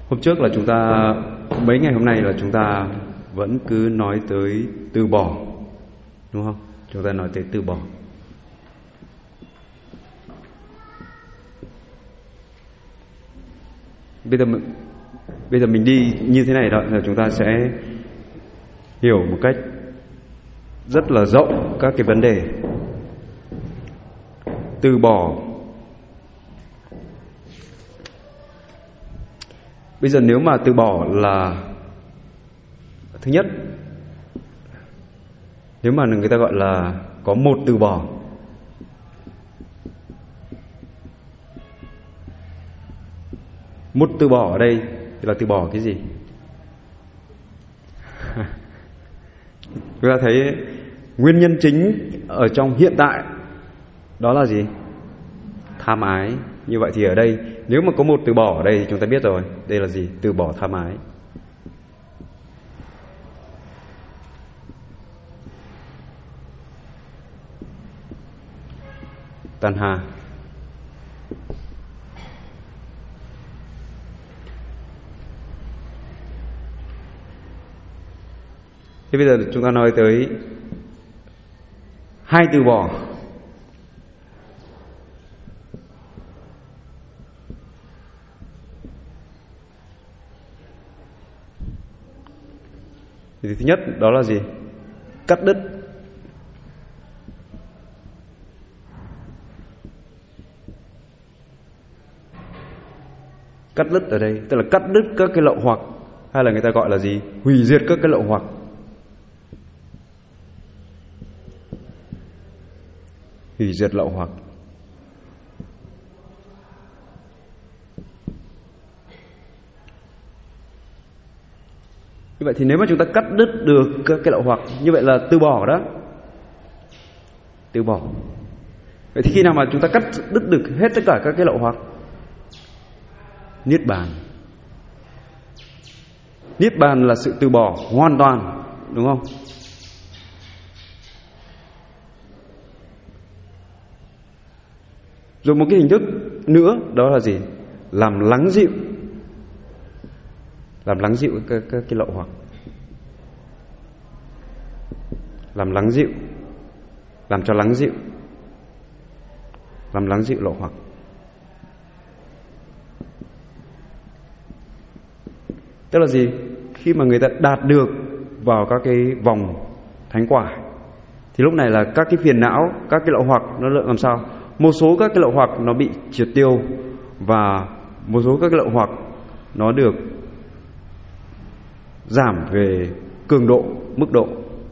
Hôm trước là chúng ta, mấy ngày hôm nay là chúng ta vẫn cứ nói tới từ bỏ, đúng không? Chúng ta nói tới từ bỏ. Bây giờ mình đi như thế này đó là chúng ta sẽ hiểu một cách rất là rộng các cái vấn đề. Từ bỏ. Bây giờ nếu mà từ bỏ là thứ nhất, nếu mà người ta gọi là có một từ bỏ, một từ bỏ ở đây thì là từ bỏ cái gì? Chúng ta thấy nguyên nhân chính ở trong hiện tại đó là gì? Tham ái. Như vậy thì ở đây nếu mà có một từ bỏ ở đây thì chúng ta biết rồi, đây là gì? Từ bỏ tham ái. Tanha. Thế bây giờ chúng ta nói tới hai từ bỏ. Thì thứ nhất đó là gì? Cắt đứt. Cắt đứt ở đây tức là cắt đứt các cái lậu hoặc, hay là người ta gọi là gì? Hủy diệt các cái lậu hoặc. Hủy diệt lậu hoặc. Như vậy thì nếu mà chúng ta cắt đứt được các cái lậu hoặc, như vậy là từ bỏ đó. Từ bỏ. Vậy thì khi nào mà chúng ta cắt đứt được hết tất cả các cái lậu hoặc? Niết bàn. Niết bàn là sự từ bỏ hoàn toàn, đúng không? Rồi một cái hình thức nữa đó là gì? Làm lắng dịu. Làm lắng dịu các cái lậu hoặc. Làm lắng dịu. Làm cho lắng dịu. Làm lắng dịu lậu hoặc. Tức là gì? Khi mà người ta đạt được vào các cái vòng thánh quả thì lúc này là các cái phiền não, các cái lậu hoặc nó làm sao? Một số các cái lậu hoặc nó bị triệt tiêu, và một số các cái lậu hoặc nó được giảm về cường độ, mức độ.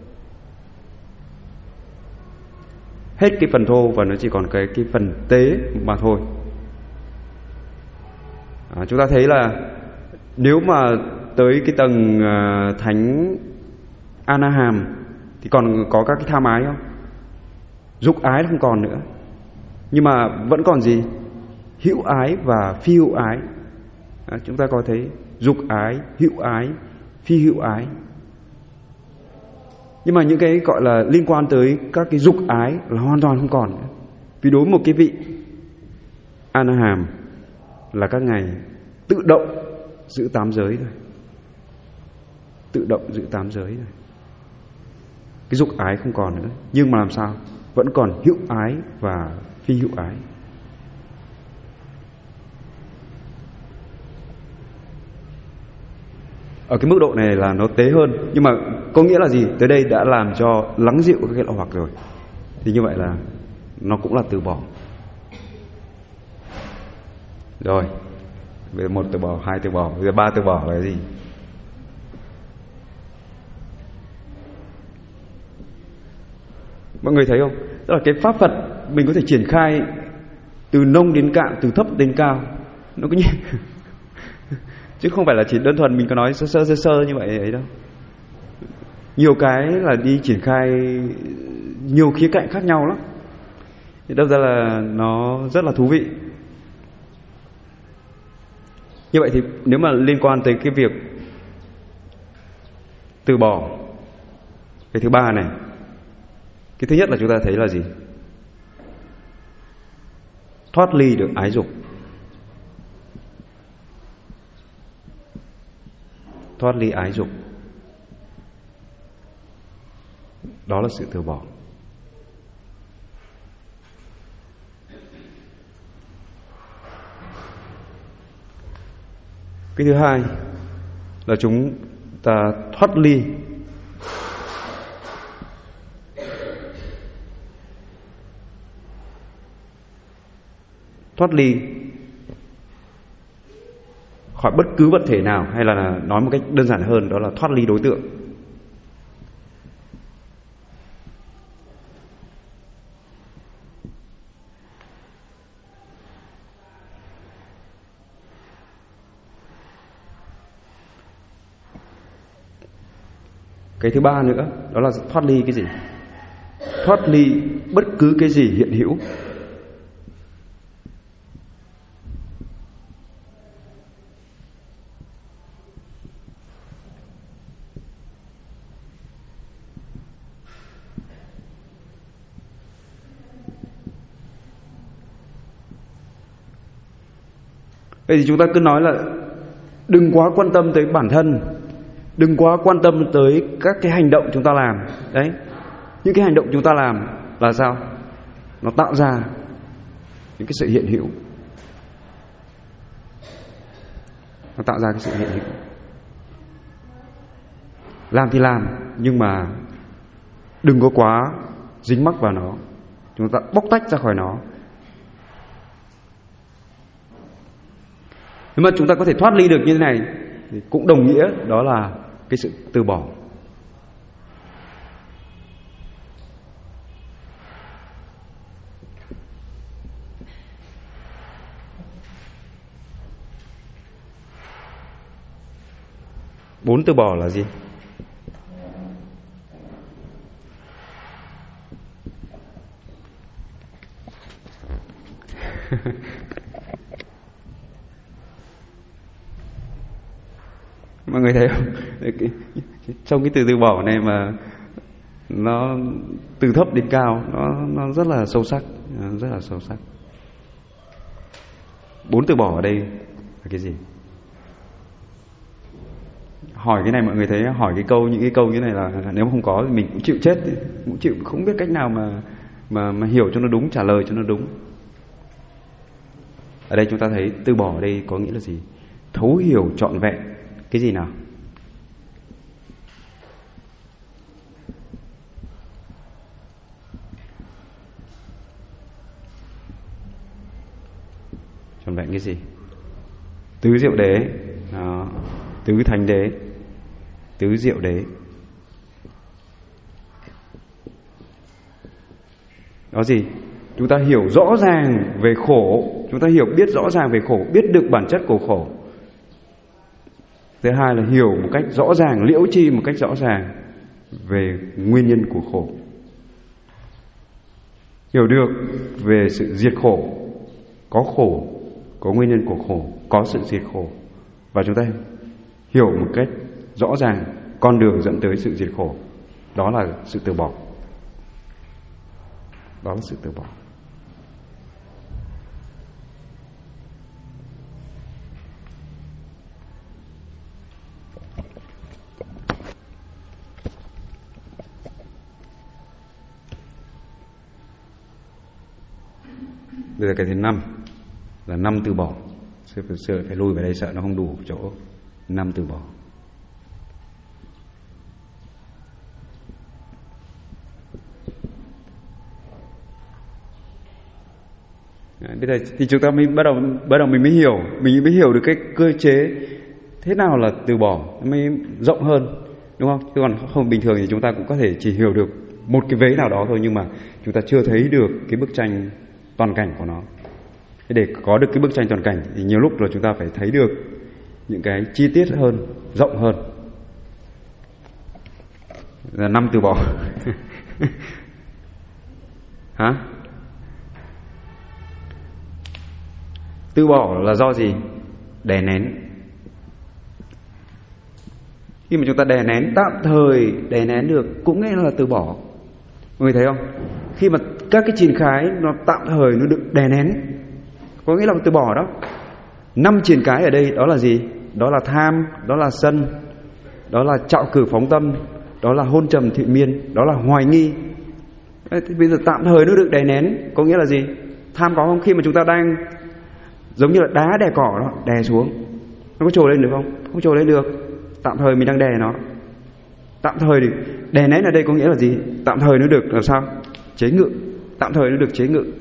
Hết cái phần thô và nó chỉ còn cái phần tế mà thôi. Chúng ta thấy là nếu mà tới cái tầng thánh Anaham thì còn có các cái tham ái không? Dục ái không còn nữa. Nhưng mà vẫn còn gì? Hữu ái và phi hữu ái. Chúng ta có thấy dục ái, hữu ái, phi hữu ái. Nhưng mà những cái gọi là liên quan tới các cái dục ái là hoàn toàn không còn nữa. Vì đối với một cái vị Anaham là các ngài tự động giữ 8 giới thôi. Tự động giữ 8 giới thôi. Cái dục ái không còn nữa. Nhưng mà làm sao? Vẫn còn hữu ái và phi hữu ái. Ở cái mức độ này là nó tế hơn. Nhưng mà có nghĩa là gì? Tới đây đã làm cho lắng dịu các cái lậu hoặc rồi. Thì như vậy là nó cũng là từ bỏ. Rồi. Bây giờ 1 từ bỏ, 2 từ bỏ, bây giờ 3 từ bỏ là gì? Mọi người thấy không? Tức là cái pháp Phật mình có thể triển khai từ nông đến cạn, từ thấp đến cao. Nó có như chứ không phải là chỉ đơn thuần mình có nói sơ sơ như vậy ấy đâu. Nhiều cái là đi triển khai nhiều khía cạnh khác nhau lắm. Thì đâm ra là nó rất là thú vị. Như vậy thì nếu mà liên quan tới cái việc từ bỏ, cái thứ ba này, cái thứ nhất là chúng ta thấy là gì? Thoát ly được ái dục. thoát ly ái dục. Đó là sự từ bỏ. Cái thứ hai là chúng ta thoát ly khỏi bất cứ vật thể nào, hay là nói một cách đơn giản hơn đó là thoát ly đối tượng. Cái thứ ba nữa đó là thoát ly cái gì? Thoát ly bất cứ cái gì hiện hữu. Vậy thì chúng ta cứ nói là đừng quá quan tâm tới bản thân, đừng quá quan tâm tới các cái hành động chúng ta làm. Đấy, những cái hành động chúng ta làm là sao? Nó tạo ra những cái sự hiện hữu. Nó tạo ra cái sự hiện hữu. Làm thì làm, nhưng mà đừng có quá dính mắc vào nó. Chúng ta bóc tách ra khỏi nó. Nếu mà chúng ta có thể thoát ly được như thế này thì cũng đồng nghĩa đó là cái sự từ bỏ. Bốn từ bỏ là gì? Mọi người thấy không? Trong cái từ bỏ này mà nó từ thấp đến cao, nó rất là sâu sắc, rất là sâu sắc. Bốn từ bỏ ở đây là cái gì? Hỏi cái này mọi người thấy, hỏi những cái câu như này là nếu mà không có thì mình cũng chịu chết, cũng chịu không biết cách nào mà hiểu cho nó đúng, trả lời cho nó đúng. Ở đây chúng ta thấy từ bỏ ở đây có nghĩa là gì? Thấu hiểu trọn vẹn cái gì nào? Trọn vẹn cái gì? Tứ diệu đế, đó. Tứ thánh đế, tứ diệu đế. Đó gì? Chúng ta hiểu rõ ràng về khổ, chúng ta biết rõ ràng về khổ, biết được bản chất của khổ. Thứ hai là hiểu một cách rõ ràng, liễu tri một cách rõ ràng về nguyên nhân của khổ. Hiểu được về sự diệt khổ, có khổ, có nguyên nhân của khổ, có sự diệt khổ. Và chúng ta hiểu một cách rõ ràng con đường dẫn tới sự diệt khổ. Đó là sự từ bỏ. Đó là sự từ bỏ. Bây giờ cái thứ 5 là 5 từ bỏ. Sư phải lùi về đây, sợ nó không đủ chỗ. 5 từ bỏ. Bây giờ thì chúng ta mới bắt đầu mình mới hiểu được cái cơ chế thế nào là từ bỏ, mới rộng hơn, đúng không? Chứ còn không bình thường thì chúng ta cũng có thể chỉ hiểu được một cái vế nào đó thôi, nhưng mà chúng ta chưa thấy được cái bức tranh toàn cảnh của nó. Để có được cái bức tranh toàn cảnh thì nhiều lúc là chúng ta phải thấy được những cái chi tiết hơn, rộng hơn. Là 5 từ bỏ. Hả? Từ bỏ là do gì? Đè nén. Khi mà chúng ta đè nén, tạm thời đè nén được cũng nghĩa là từ bỏ. Mọi người thấy không? Khi mà các cái triền khái nó tạm thời nó được đè nén, có nghĩa là từ bỏ đó. 5 triền cái ở đây đó là gì? Đó là tham, đó là sân, đó là trạo cử phóng tâm, đó là hôn trầm thụy miên, đó là hoài nghi. Thì bây giờ tạm thời nó được đè nén, có nghĩa là gì? Tham có không? Khi mà chúng ta đang giống như là đá đè cỏ đó, đè xuống, nó có trồi lên được không? Không trồi lên được. Tạm thời mình đang đè nó. Tạm thời thì đè nén ở đây có nghĩa là gì? Tạm thời nó được làm sao? Chế ngự. Tạm thời nó được chế ngự.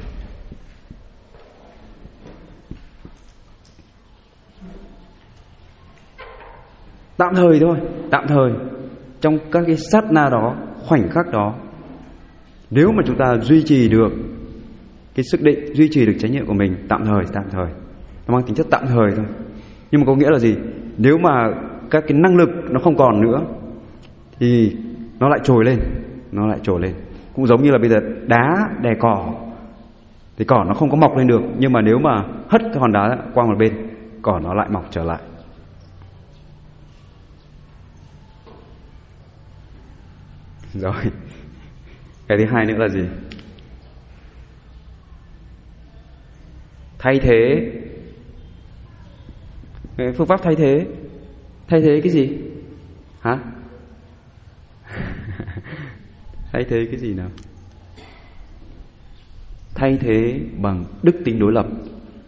Tạm thời thôi, tạm thời. Trong các cái sát na đó, khoảnh khắc đó, nếu mà chúng ta duy trì được cái sức định, duy trì được chánh niệm của mình, tạm thời, nó mang tính chất tạm thời thôi. Nhưng mà có nghĩa là gì? Nếu mà các cái năng lực nó không còn nữa thì nó lại trồi lên. Cũng giống như là bây giờ đá đè cỏ thì cỏ nó không có mọc lên được, nhưng mà nếu mà hất cái hòn đá qua một bên, cỏ nó lại mọc trở lại. Rồi. Cái thứ hai nữa là gì? Thay thế. Cái phương pháp thay thế. Thay thế cái gì? Hả? Thay thế cái gì nào? Thay thế bằng đức tính đối lập.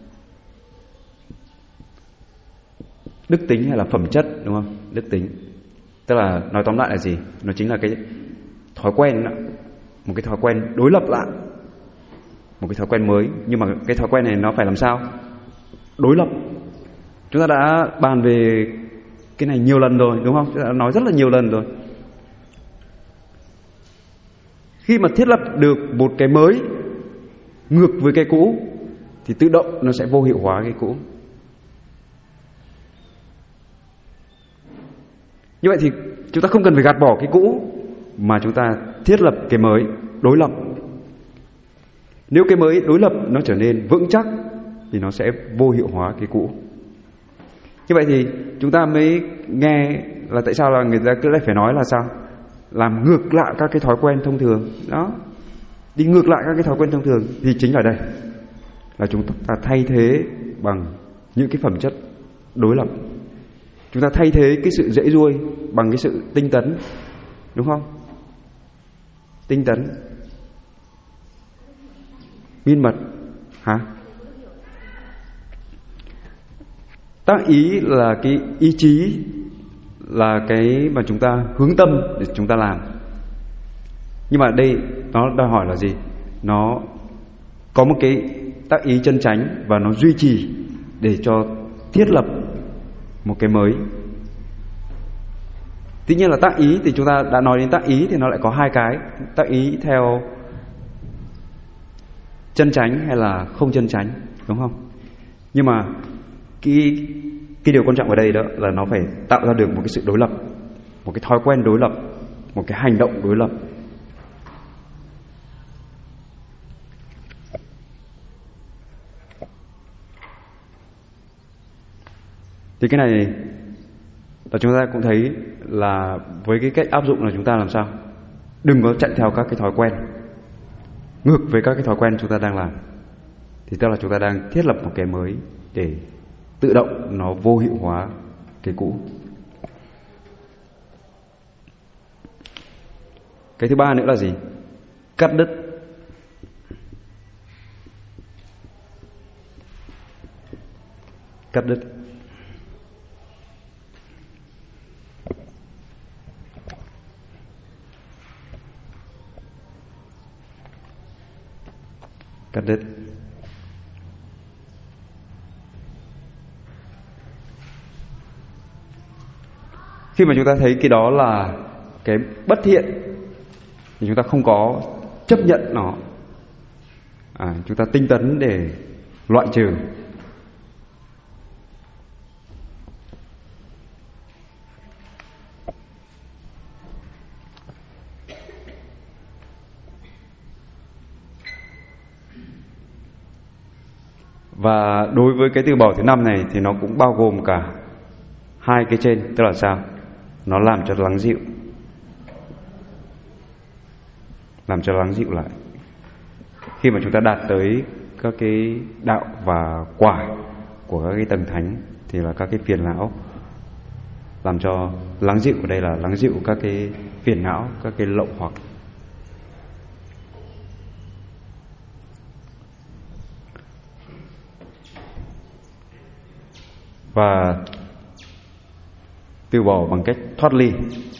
Đức tính hay là phẩm chất, đúng không? Đức tính. Tức là nói tóm lại là gì? Nó chính là cái thói quen đó. Một cái thói quen đối lập lại, một cái thói quen mới. Nhưng mà cái thói quen này nó phải làm sao? Đối lập. Chúng ta đã bàn về cái này nhiều lần rồi, đúng không? Chúng ta đã nói rất là nhiều lần rồi. Khi mà thiết lập được một cái mới ngược với cái cũ thì tự động nó sẽ vô hiệu hóa cái cũ. Như vậy thì chúng ta không cần phải gạt bỏ cái cũ, mà chúng ta thiết lập cái mới đối lập. Nếu cái mới đối lập nó trở nên vững chắc thì nó sẽ vô hiệu hóa cái cũ. Như vậy thì chúng ta mới nghe là tại sao là người ta cứ lại phải nói là sao? Làm ngược lại các cái thói quen thông thường. Đó. Đi ngược lại các cái thói quen thông thường thì chính là đây. Là chúng ta thay thế bằng những cái phẩm chất đối lập. Chúng ta thay thế cái sự dễ ruôi bằng cái sự tinh tấn. Đúng không? Tinh tấn, miên mật. Hả? Tác ý là cái ý chí, là cái mà chúng ta hướng tâm để chúng ta làm. Nhưng mà đây nó đòi hỏi là gì? Nó có một cái tác ý chân chánh và nó duy trì để cho thiết lập một cái mới. Tuy nhiên là tác ý thì chúng ta đã nói đến tác ý thì nó lại có hai cái. Tác ý theo chân chánh hay là không chân chánh, đúng không? Nhưng mà cái điều quan trọng ở đây đó là nó phải tạo ra được một cái sự đối lập, một cái thói quen đối lập, một cái hành động đối lập. Thì cái này là chúng ta cũng thấy là với cái cách áp dụng là chúng ta làm sao? Đừng có chạy theo các cái thói quen ngược với các cái thói quen chúng ta đang làm. Thì tức là chúng ta đang thiết lập một cái mới để tự động nó vô hiệu hóa cái cũ. Cái thứ ba nữa là gì? Cắt đứt. Cắt đứt. Cắt đứt. Khi mà chúng ta thấy cái đó là cái bất thiện thì chúng ta không có chấp nhận nó, chúng ta tinh tấn để loại trừ. Và đối với cái từ bỏ thứ 5 này thì nó cũng bao gồm cả hai cái trên, tức là sao? Nó làm cho lắng dịu. Làm cho lắng dịu lại. Khi mà chúng ta đạt tới các cái đạo và quả của các cái tầng thánh thì là các cái phiền não làm cho lắng dịu ở đây là lắng dịu các cái phiền não, các cái lậu hoặc. Và từ bỏ bằng cách thoát ly.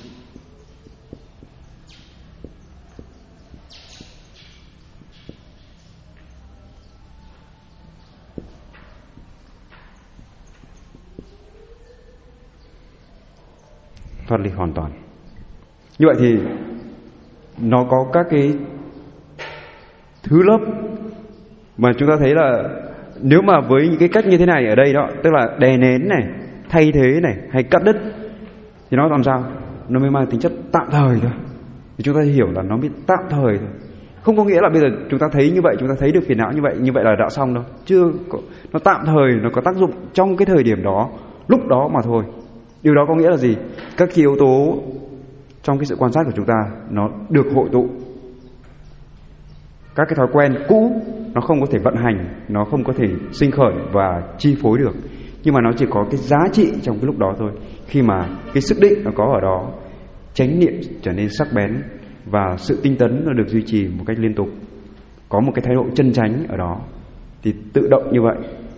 Thoát ly hoàn toàn. Như vậy thì nó có các cái thứ lớp mà chúng ta thấy là nếu mà với những cái cách như thế này ở đây đó, tức là đè nén này, thay thế này, hay cắt đứt, thì nó làm sao? Nó mới mang tính chất tạm thời thôi. Thì chúng ta hiểu là nó mới tạm thời thôi. Không có nghĩa là bây giờ chúng ta thấy như vậy, chúng ta thấy được phiền não như vậy là đã xong đâu. Chưa có, nó tạm thời, nó có tác dụng trong cái thời điểm đó, lúc đó mà thôi. Điều đó có nghĩa là gì? Các yếu tố trong cái sự quan sát của chúng ta nó được hội tụ. Các cái thói quen cũ nó không có thể vận hành, nó không có thể sinh khởi và chi phối được, nhưng mà nó chỉ có cái giá trị trong cái lúc đó thôi. Khi mà cái sức định nó có ở đó, chánh niệm trở nên sắc bén và sự tinh tấn nó được duy trì một cách liên tục, có một cái thái độ chân chánh ở đó, thì tự động như vậy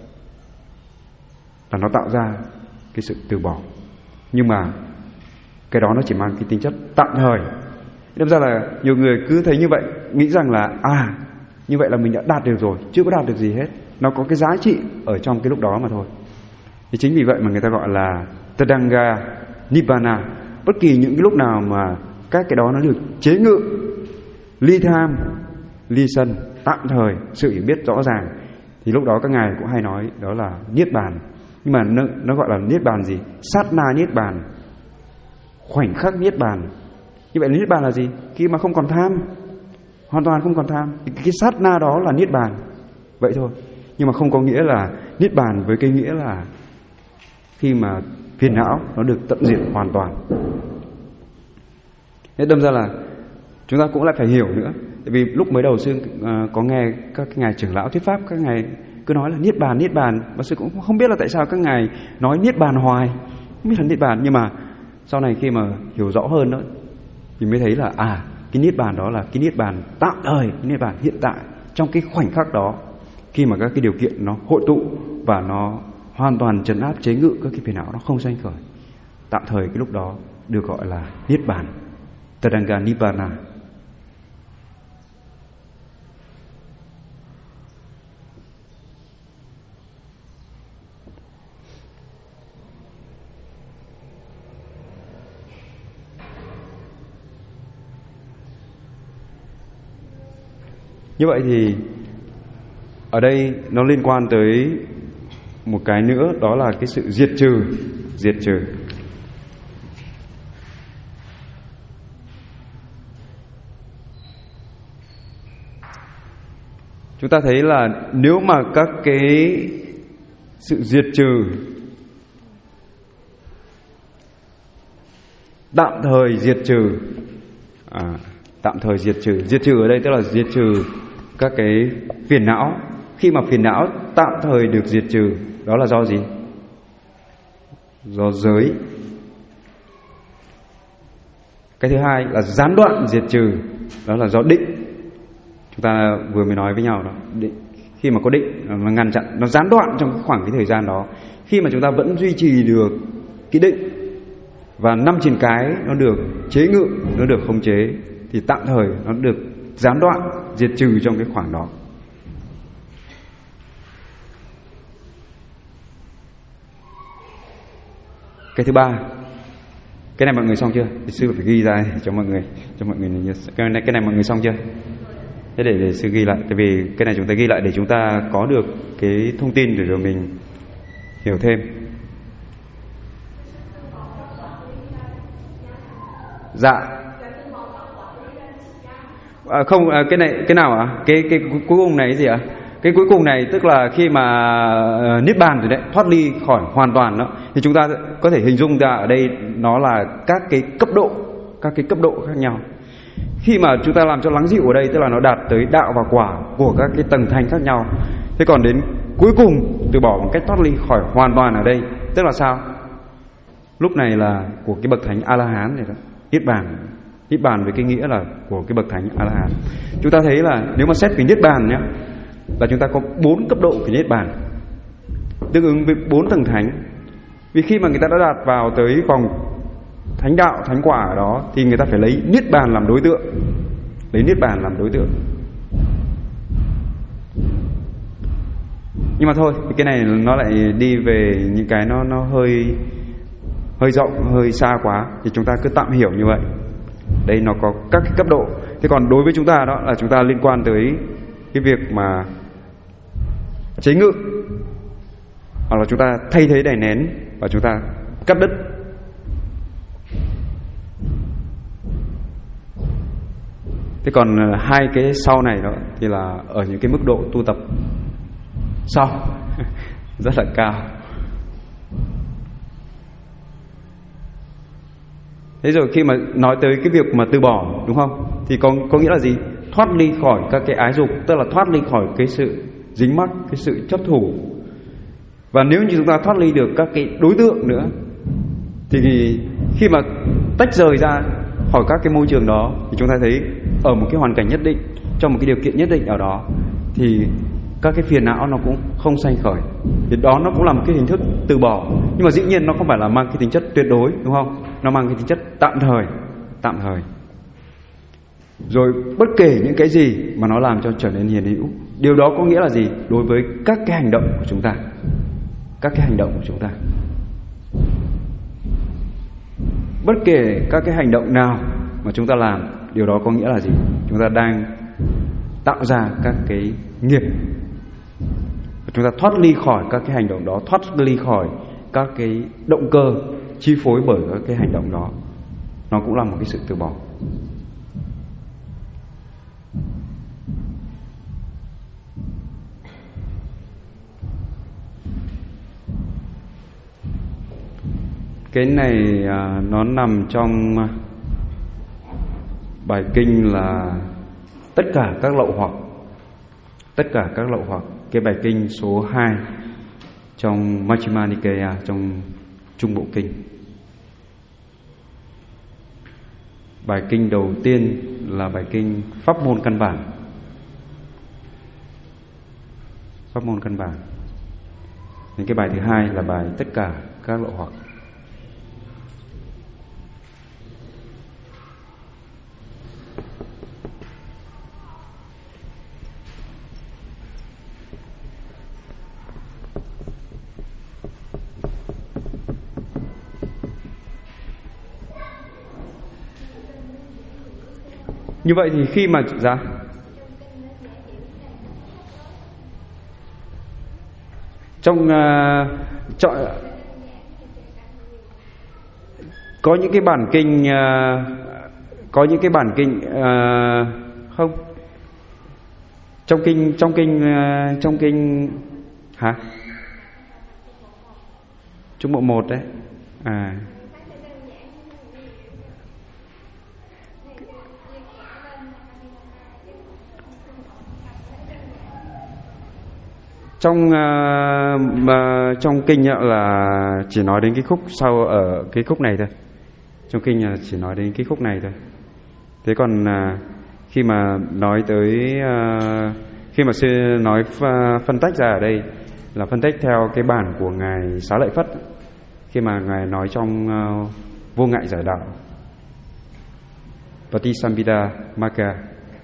là nó tạo ra cái sự từ bỏ. Nhưng mà cái đó nó chỉ mang cái tính chất tạm thời. Đâm ra là nhiều người cứ thấy như vậy, nghĩ rằng là như vậy là mình đã đạt được rồi, chưa có đạt được gì hết. Nó có cái giá trị ở trong cái lúc đó mà thôi. Thì chính vì vậy mà người ta gọi là Tadanga Nibbana. Bất kỳ những cái lúc nào mà các cái đó nó được chế ngự, ly tham, ly sân, tạm thời, sự hiểu biết rõ ràng, thì lúc đó các ngài cũng hay nói đó là Niết Bàn. Nhưng mà nó gọi là Niết Bàn gì? Sát na Niết Bàn, khoảnh khắc Niết Bàn. Như vậy Niết Bàn là gì? Khi mà không còn tham, hoàn toàn không còn tham, cái sát na đó là Niết Bàn. Vậy thôi. Nhưng mà không có nghĩa là Niết Bàn với cái nghĩa là khi mà phiền não nó được tận diệt hoàn toàn. Thế đâm ra là chúng ta cũng lại phải hiểu nữa. Tại vì lúc mới đầu sư có nghe các ngài trưởng lão thuyết pháp, các ngài cứ nói là Niết Bàn, và sư cũng không biết là tại sao các ngài nói Niết Bàn hoài, không biết là Niết Bàn. Nhưng mà sau này khi mà hiểu rõ hơn đó thì mới thấy là cái Niết Bàn đó là cái Niết Bàn tạm thời, cái Niết Bàn hiện tại, trong cái khoảnh khắc đó, khi mà các cái điều kiện nó hội tụ và nó hoàn toàn trấn áp chế ngự các cái phiền não nó không sanh khởi, tạm thời cái lúc đó được gọi là Niết Bàn, Tadanga Nibbana. Như vậy thì ở đây nó liên quan tới một cái nữa, đó là cái sự diệt trừ. Chúng ta thấy là nếu mà các cái sự diệt trừ tạm thời diệt trừ, diệt trừ ở đây tức là diệt trừ các cái phiền não. Khi mà phiền não tạm thời được diệt trừ, đó là do gì? Do giới. Cái thứ hai là gián đoạn diệt trừ, đó là do định. Chúng ta vừa mới nói với nhau đó, định. Khi mà có định nó ngăn chặn, nó gián đoạn trong khoảng cái thời gian đó. Khi mà chúng ta vẫn duy trì được cái định và 5 triền cái nó được chế ngự, nó được khống chế, thì tạm thời nó được gián đoạn, diệt trừ trong cái khoảng đó. Cái thứ ba, cái này mọi người xong chưa? Thì sư phải ghi ra cho mọi người nhớ. Cái này mọi người xong chưa? Thế để sư ghi lại, tại vì cái này chúng ta ghi lại để chúng ta có được cái thông tin để rồi mình hiểu thêm. Dạ. Không, cái nào ạ? Cái cuối cùng này gì ạ? Cái cuối cùng này tức là khi mà Niết Bàn rồi đấy, thoát ly khỏi hoàn toàn đó, thì chúng ta có thể hình dung ra ở đây nó là các cái cấp độ khác nhau. Khi mà chúng ta làm cho lắng dịu ở đây tức là nó đạt tới đạo và quả của các cái tầng thanh khác nhau. Thế còn đến cuối cùng từ bỏ bằng cách thoát ly khỏi hoàn toàn ở đây tức là sao? lúc này là của cái bậc thánh A-la-hán này đó, niết bàn với cái nghĩa là của cái bậc thánh A-la-hán. Chúng ta thấy là nếu mà xét về niết bàn nhé, là chúng ta có 4 cấp độ của niết bàn, tương ứng với 4 tầng thánh. Vì khi mà người ta đã đạt vào tới vòng thánh đạo, thánh quả ở đó, thì người ta phải lấy niết bàn làm đối tượng, lấy niết bàn làm đối tượng. Nhưng mà thôi, cái này nó lại đi về những cái nó hơi rộng, hơi xa quá, thì chúng ta cứ tạm hiểu như vậy. Đây nó có các cái cấp độ. Thế còn đối với chúng ta đó là chúng ta liên quan tới cái việc mà chế ngự, hoặc là chúng ta thay thế đèn nén, và chúng ta cắt đứt. Thế còn hai cái sau này đó thì là ở những cái mức độ tu tập sau rất là cao. Thế rồi khi mà nói tới cái việc mà từ bỏ, đúng không? Thì có nghĩa là gì? Thoát ly khỏi các cái ái dục, tức là thoát ly khỏi cái sự dính mắc, cái sự chấp thủ. Và nếu như chúng ta thoát ly được các cái đối tượng nữa, thì khi mà tách rời ra khỏi các cái môi trường đó, thì chúng ta thấy ở một cái hoàn cảnh nhất định, trong một cái điều kiện nhất định ở đó, thì các cái phiền não nó cũng không sanh khởi. Thì đó nó cũng là một cái hình thức từ bỏ. Nhưng mà dĩ nhiên nó không phải là mang cái tính chất tuyệt đối, đúng không? Nó mang cái tính chất tạm thời. Rồi bất kể những cái gì mà nó làm cho trở nên hiền hữu, điều đó có nghĩa là gì? Đối với các cái hành động của chúng ta, bất kể các cái hành động nào mà chúng ta làm, điều đó có nghĩa là gì? Chúng ta đang tạo ra các cái nghiệp. Chúng ta thoát ly khỏi các cái hành động đó, thoát ly khỏi các cái động cơ chi phối bởi các cái hành động đó. Nó cũng là một cái sự từ bỏ. Cái này nó nằm trong bài kinh là tất cả các lậu hoặc, cái bài kinh số 2 trong Majjhima Nikaya, trong Trung Bộ Kinh. Bài kinh đầu tiên là bài kinh pháp môn căn bản. Đến cái bài thứ hai là bài tất cả các lậu hoặc. Như vậy thì khi mà có những cái bản kinh không, trong kinh hả? Trung Bộ 1 đấy. Trong kinh là chỉ nói đến cái khúc sau, ở cái khúc này thôi. Trong kinh là chỉ nói đến cái khúc này thôi. Thế còn khi mà nói tới khi mà sư nói phân tách ra ở đây là phân tách theo cái bản của ngài Xá Lợi Phất, khi mà ngài nói trong Vô Ngại Giải Đạo Patisambhida Magga.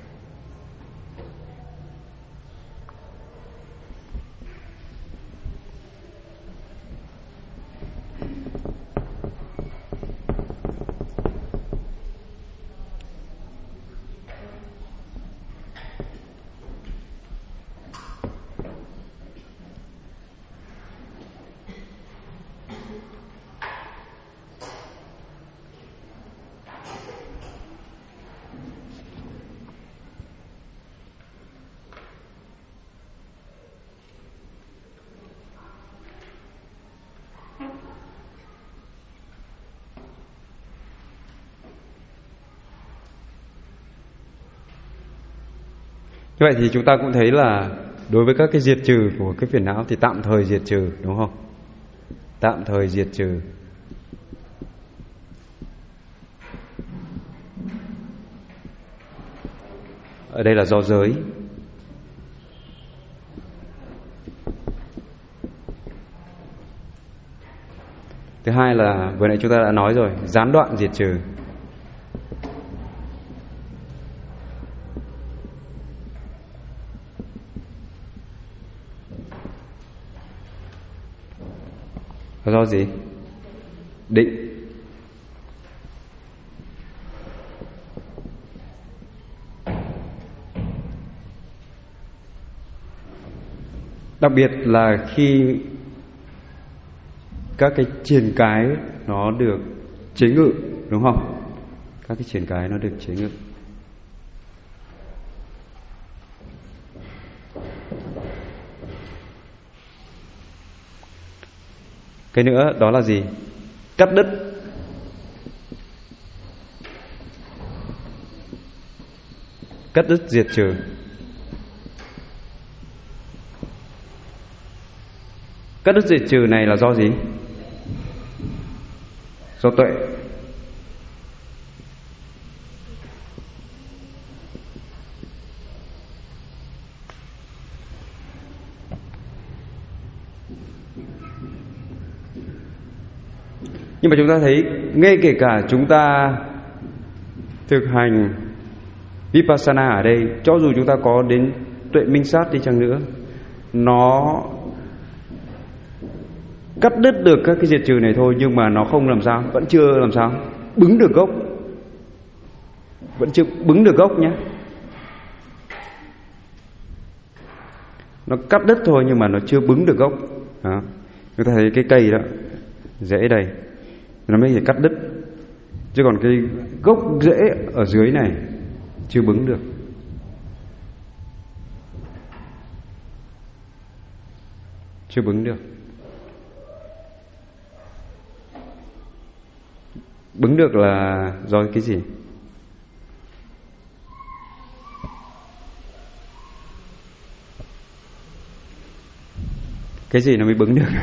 Như vậy thì chúng ta cũng thấy là đối với các cái diệt trừ của cái phiền não thì tạm thời diệt trừ, đúng không? Tạm thời diệt trừ. ở đây là do giới. Thứ hai là vừa nãy chúng ta đã nói rồi, gián đoạn diệt trừ. Là do gì? Định. Đặc biệt là khi các cái triền cái nó được chế ngự, đúng không? Các cái triền cái nó được chế ngự. Cái nữa đó là gì? Cắt đứt. Cắt đứt diệt trừ. Cắt đứt diệt trừ này là do gì? Do tuệ. Nhưng mà chúng ta thấy ngay kể cả chúng ta thực hành Vipassana ở đây, cho dù chúng ta có đến tuệ minh sát đi chăng nữa, nó cắt đứt được các cái diệt trừ này thôi, nhưng mà nó không làm sao, vẫn chưa làm sao bứng được gốc, vẫn chưa bứng được gốc nhé. Nó cắt đứt thôi nhưng mà nó chưa bứng được gốc. Đó. Chúng ta thấy cái cây đó, rễ đây, nó mới thể cắt đứt, chứ còn cái gốc rễ ở dưới này chưa bứng được. Chưa bứng được. Bứng được là do cái gì? Cái gì nó mới bứng được?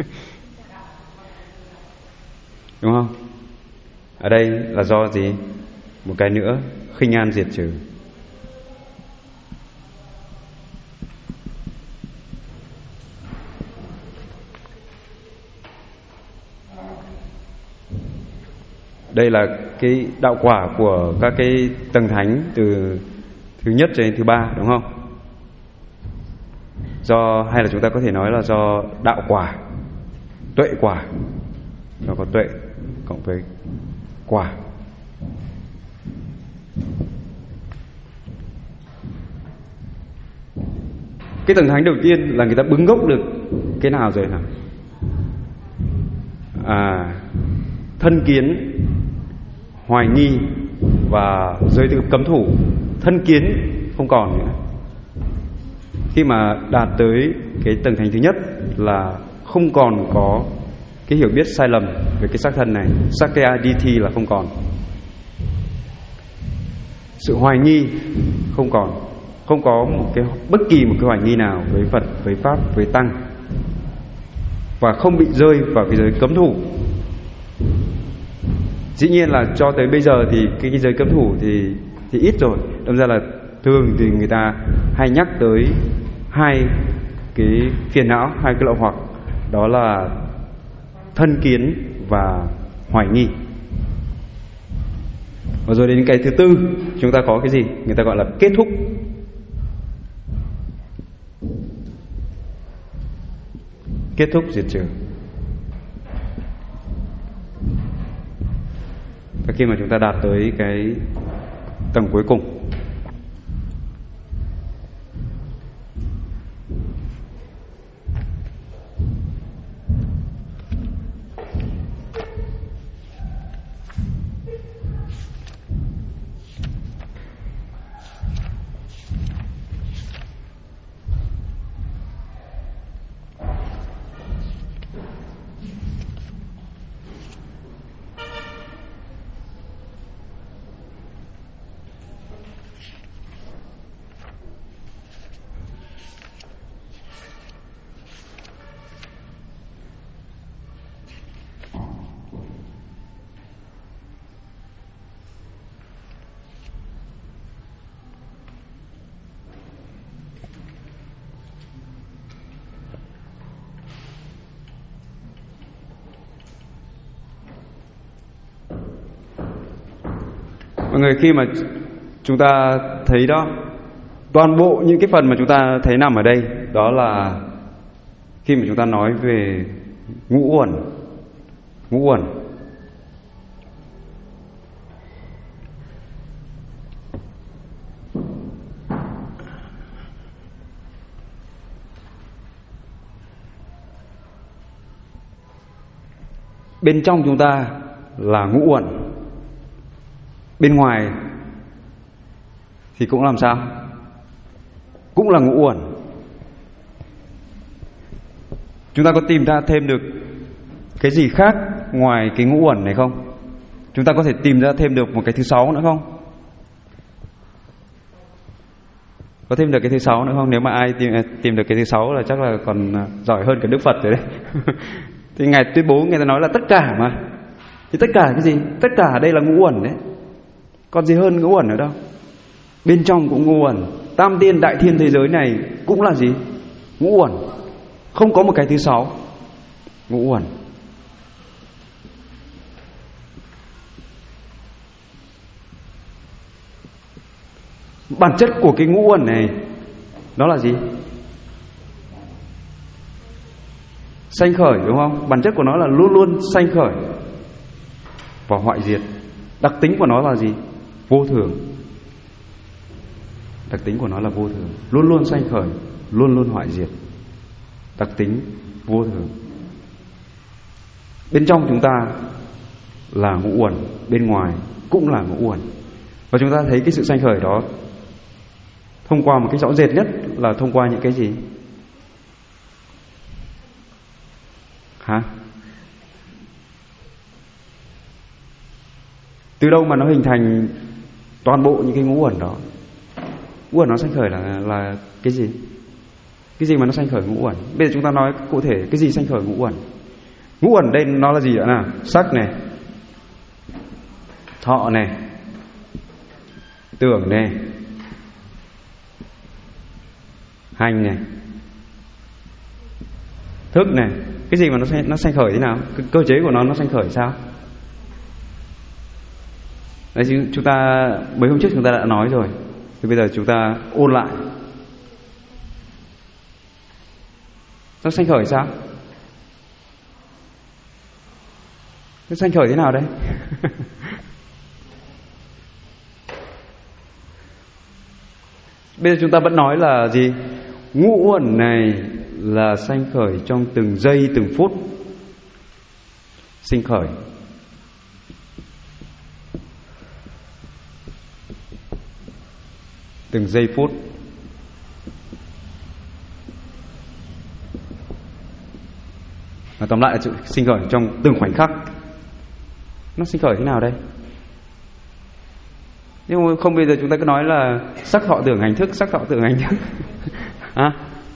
Đúng không? Ở đây là do gì? Một cái nữa, khinh an diệt trừ. Đây là cái đạo quả của các cái tầng thánh từ thứ nhất cho đến thứ ba, đúng không? Hay là chúng ta có thể nói là do đạo quả, tuệ quả. Nó có tuệ cộng với quả. Cái tầng thánh đầu tiên là người ta bứng gốc được cái nào rồi nào? Thân kiến, hoài nghi và giới tư cấm thủ. Thân kiến không còn nữa. Khi mà đạt tới cái tầng thánh thứ nhất là không còn có cái hiểu biết sai lầm về cái xác thân này, Sakya Dithi là không còn. Sự hoài nghi không còn, không có bất kỳ một cái hoài nghi nào với Phật, với Pháp, với Tăng, và không bị rơi vào cái giới cấm thủ. Dĩ nhiên là cho tới bây giờ thì cái giới cấm thủ thì ít rồi. Đâm ra là thường thì người ta hay nhắc tới hai cái phiền não, hai cái lậu hoặc, đó là thân kiến và hoài nghi. Và rồi đến cái thứ tư, chúng ta có cái gì? Người ta gọi là kết thúc. Kết thúc diệt trừ. Và khi mà chúng ta đạt tới cái tầng cuối cùng, Mọi người, khi mà chúng ta thấy đó, toàn bộ những cái phần mà chúng ta thấy nằm ở đây, đó là khi mà chúng ta nói về ngũ uẩn. Ngũ uẩn. Bên trong chúng ta là ngũ uẩn, bên ngoài thì cũng làm sao? Cũng là ngũ uẩn. Chúng ta có tìm ra thêm được cái gì khác ngoài cái ngũ uẩn này không? Chúng ta có thể tìm ra thêm được một cái thứ sáu nữa không? Có thêm được cái thứ sáu nữa không? Nếu mà ai tìm được cái thứ sáu là chắc là còn giỏi hơn cả Đức Phật rồi đấy. Thì Ngài tuyên bố, Ngài ta nói là tất cả mà. Thì tất cả cái gì? Tất cả ở đây là ngũ uẩn đấy. Còn gì hơn ngũ uẩn ở đâu? Bên trong cũng ngũ uẩn. Tam tiên đại thiên thế giới này cũng là gì? Ngũ uẩn. Không có một cái thứ sáu. Ngũ uẩn. Bản chất của cái ngũ uẩn này đó là gì? Sanh khởi, đúng không? Bản chất của nó là luôn luôn sanh khởi và hoại diệt. Đặc tính của nó là gì? Vô thường. Đặc tính của nó là vô thường, luôn luôn sanh khởi, luôn luôn hoại diệt. Đặc tính vô thường. Bên trong chúng ta là ngũ uẩn, bên ngoài cũng là ngũ uẩn. Và chúng ta thấy cái sự sanh khởi đó thông qua một cái rõ rệt nhất là thông qua những cái gì? Hả? Từ đâu mà nó hình thành toàn bộ những cái ngũ uẩn đó? Ngũ uẩn nó sanh khởi là cái gì? Cái gì mà nó sanh khởi ngũ uẩn? Bây giờ chúng ta nói cụ thể cái gì sanh khởi ngũ uẩn? Ngũ uẩn đây nó là gì ạ nào? Sắc này, thọ này, tưởng này, hành này, thức này. Cái gì mà nó sanh khởi thế nào? Cái cơ chế của nó sanh khởi sao? Đấy, chúng ta mấy hôm trước chúng ta đã nói rồi. Thì bây giờ chúng ta ôn lại. Nó sanh khởi sao? Nó sanh khởi thế nào đây? Bây giờ chúng ta vẫn nói là gì? Ngũ uẩn này là sanh khởi trong từng giây từng phút. Sinh khởi. Từng giây phút. Và tóm lại là sự sinh khởi trong từng khoảnh khắc. Nó sinh khởi thế nào đây? Nhưng mà không, bây giờ chúng ta cứ nói là sắc thọ tưởng hành thức, sắc thọ tưởng hành thức. À?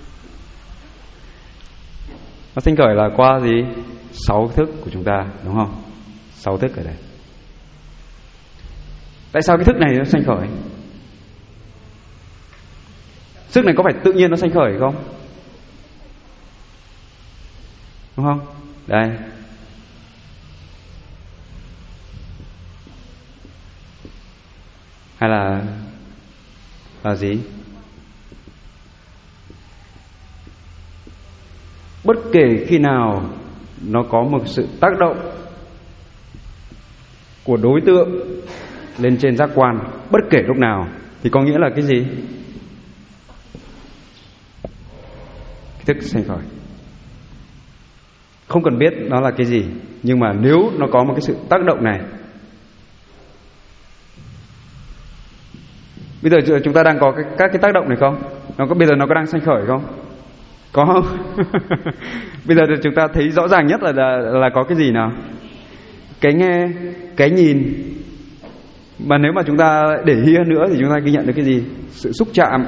Nó sinh khởi là qua gì? 6 thức của chúng ta, đúng không? 6 thức ở đây. Tại sao cái thức này nó sanh khởi? Thức này có phải tự nhiên nó sanh khởi không? Đúng không? Đây. Hay là gì? Bất kể khi nào nó có một sự tác động của đối tượng lên trên giác quan, bất kể lúc nào, thì có nghĩa là cái gì? Cái thức sanh khởi. Không cần biết nó là cái gì, nhưng mà nếu nó có một cái sự tác động này. Bây giờ chúng ta đang có các cái tác động này không? Bây giờ nó có đang sanh khởi không? Có không? Bây giờ chúng ta thấy rõ ràng nhất là có cái gì nào? Cái nghe, cái nhìn. Mà nếu mà chúng ta để ý hơn nữa thì chúng ta ghi nhận được cái gì? Sự xúc chạm.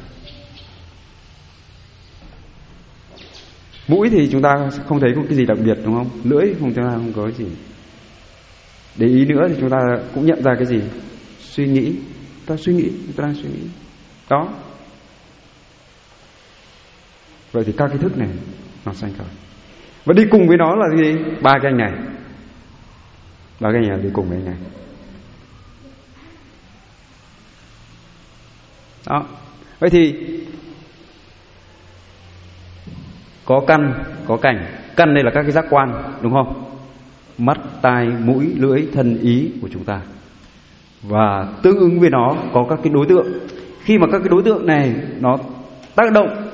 Mũi thì chúng ta không thấy có cái gì đặc biệt, đúng không? Lưỡi chúng ta không có cái gì. Để ý nữa thì chúng ta cũng nhận ra cái gì? Suy nghĩ. Ta suy nghĩ, ta đang suy nghĩ. Đó. Vậy thì các cái thức này nó sanh khởi. Và đi cùng với nó là gì? 3 cái anh này. 3 cái anh này đi cùng với anh này. Đó. Vậy thì có căn, có cảnh. Căn đây là các cái giác quan, đúng không? Mắt, tai, mũi, lưỡi, thân, ý của chúng ta. Và tương ứng với nó có các cái đối tượng. Khi mà các cái đối tượng này nó tác động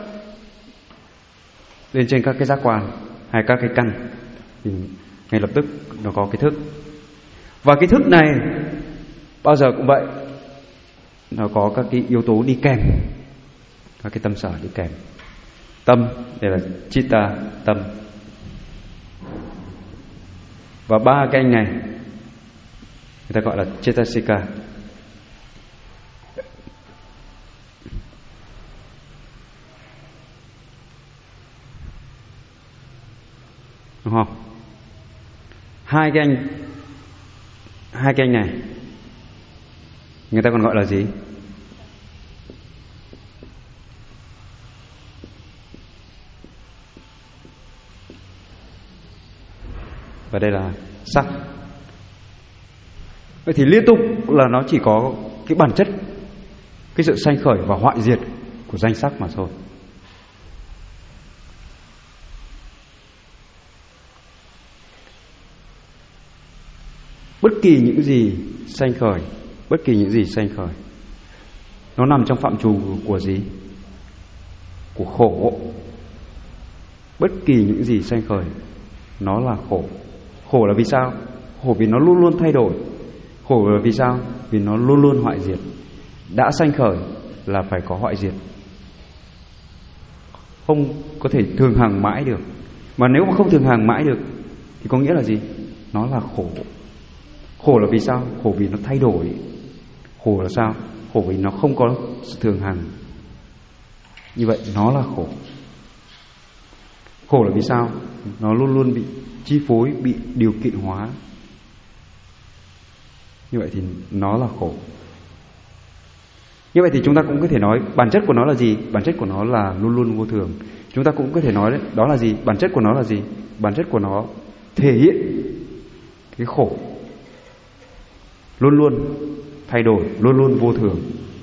lên trên các cái giác quan hay các cái căn thì ngay lập tức nó có cái thức. Và cái thức này bao giờ cũng vậy, nó có các cái yếu tố đi kèm, các cái tâm sở đi kèm. Tâm, đây là chitta, tâm. Và ba cái anh này người ta gọi là Cetasika. Đúng không? Hai cái anh này người ta còn gọi là gì? Và đây là sắc. Vậy thì liên tục là nó chỉ có cái bản chất, cái sự sanh khởi và hoại diệt của danh sắc mà thôi. Bất kỳ những gì sanh khởi, nó nằm trong phạm trù của gì? Của khổ. Bất kỳ những gì sanh khởi nó là khổ. Khổ là vì sao? Khổ vì nó luôn luôn thay đổi. Khổ là vì sao? Vì nó luôn luôn hoại diệt. Đã sanh khởi là phải có hoại diệt, không có thể thường hằng mãi được. Mà nếu mà không thường hằng mãi được thì có nghĩa là gì? Nó là khổ. Khổ là vì sao? Khổ vì nó thay đổi. Khổ là sao? Khổ vì nó không có sự thường hằng. Như vậy nó là khổ. Khổ là vì sao? Nó luôn luôn bị chi phối, bị điều kiện hóa. Như vậy thì nó là khổ. Như vậy thì chúng ta cũng có thể nói bản chất của nó là gì? Bản chất của nó là luôn luôn vô thường. Chúng ta cũng có thể nói đấy, đó là gì? Bản chất của nó là gì? Bản chất của nó thể hiện cái khổ, luôn luôn thay đổi, luôn luôn vô thường.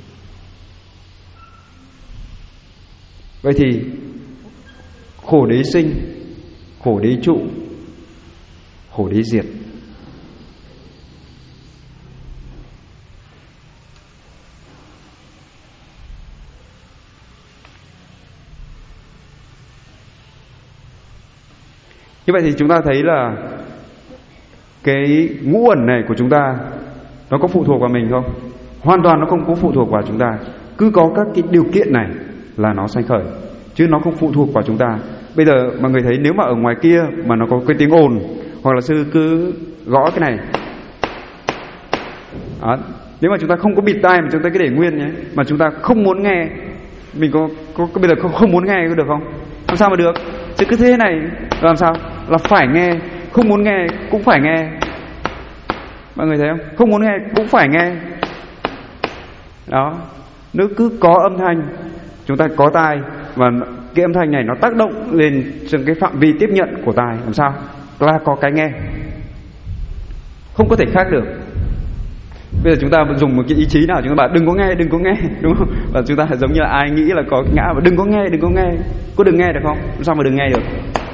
Vậy thì khổ đế sinh, khổ đế trụ, khổ đế diệt. Như vậy thì chúng ta thấy là cái ngũ uẩn này của chúng ta nó có phụ thuộc vào mình không? Hoàn toàn nó không có phụ thuộc vào chúng ta. Cứ có các cái điều kiện này là nó sanh khởi, chứ nó không phụ thuộc vào chúng ta. Bây giờ mọi người thấy nếu mà ở ngoài kia mà nó có cái tiếng ồn, hoặc là sư cứ gõ cái này đó, nếu mà chúng ta không có bịt tai mà chúng ta cứ để nguyên nhé, mà chúng ta không muốn nghe, mình có bây giờ không muốn nghe có được không? Làm sao mà được? Chứ cứ thế này làm sao? Là phải nghe, không muốn nghe cũng phải nghe. Mọi người thấy không? Không muốn nghe cũng phải nghe. Đó. Nếu cứ có âm thanh, chúng ta có tai, và cái âm thanh này nó tác động lên trong cái phạm vi tiếp nhận của tai, làm sao? Là có cái nghe. Không có thể khác được. Bây giờ chúng ta dùng một cái ý chí nào chúng ta bảo đừng có nghe, đúng không? Và chúng ta giống như là ai nghĩ là có ngã và đừng có nghe. Có đừng nghe được không? Sao mà đừng nghe được?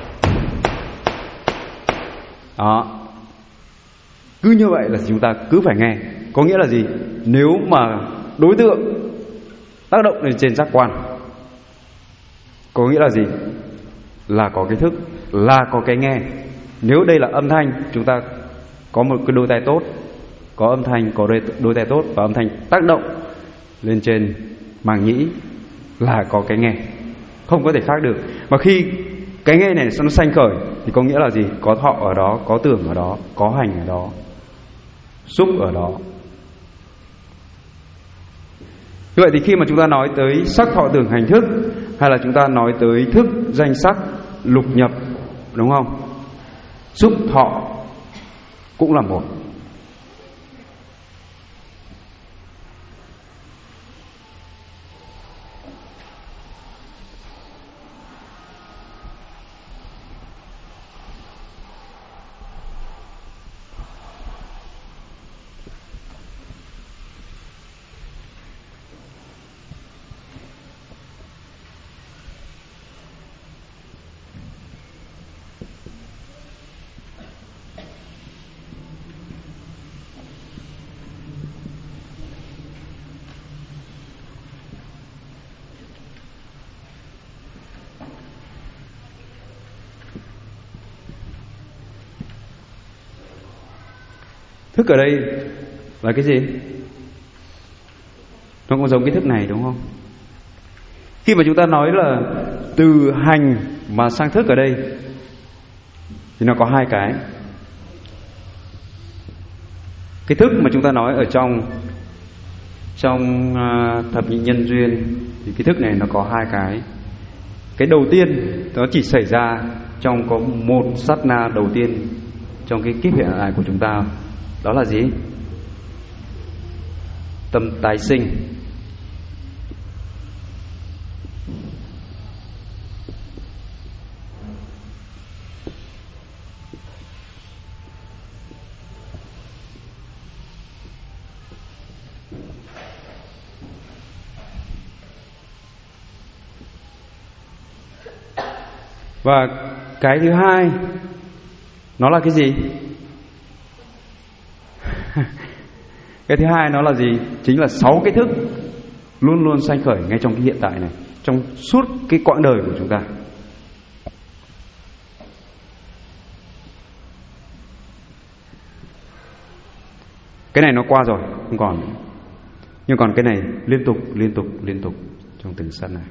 Đó. Cứ như vậy là chúng ta cứ phải nghe. Có nghĩa là gì? Nếu mà đối tượng tác động lên trên giác quan, có nghĩa là gì? Là có cái thức, là có cái nghe. Nếu đây là âm thanh, chúng ta có một cái đôi tai tốt, có âm thanh, có đôi tai tốt, và âm thanh tác động lên trên màng nhĩ là có cái nghe. Không có thể khác được. Mà khi cái nghe này nó sanh khởi thì có nghĩa là gì? Có thọ ở đó, có tưởng ở đó, có hành ở đó, xúc ở đó. Như vậy thì khi mà chúng ta nói tới sắc thọ tưởng hành thức, hay là chúng ta nói tới thức danh sắc lục nhập, đúng không? Xúc thọ cũng là một. Thức ở đây là cái gì? Nó cũng giống cái thức này đúng không? Khi mà chúng ta nói là từ hành mà sang thức ở đây thì nó có hai cái. Cái thức mà chúng ta nói ở trong thập nhị nhân duyên thì cái thức này nó có hai cái. Cái đầu tiên nó chỉ xảy ra trong có một sát na đầu tiên trong cái kiếp hiện tại của chúng ta. Đó là gì? Tâm tái sinh. Và cái thứ hai nó là cái gì? Cái thứ hai nó là gì? Chính là 6 cái thức luôn luôn sanh khởi ngay trong cái hiện tại này, trong suốt cái quãng đời của chúng ta. Cái này nó qua rồi, không còn nữa. Nhưng còn cái này liên tục trong từng sát này.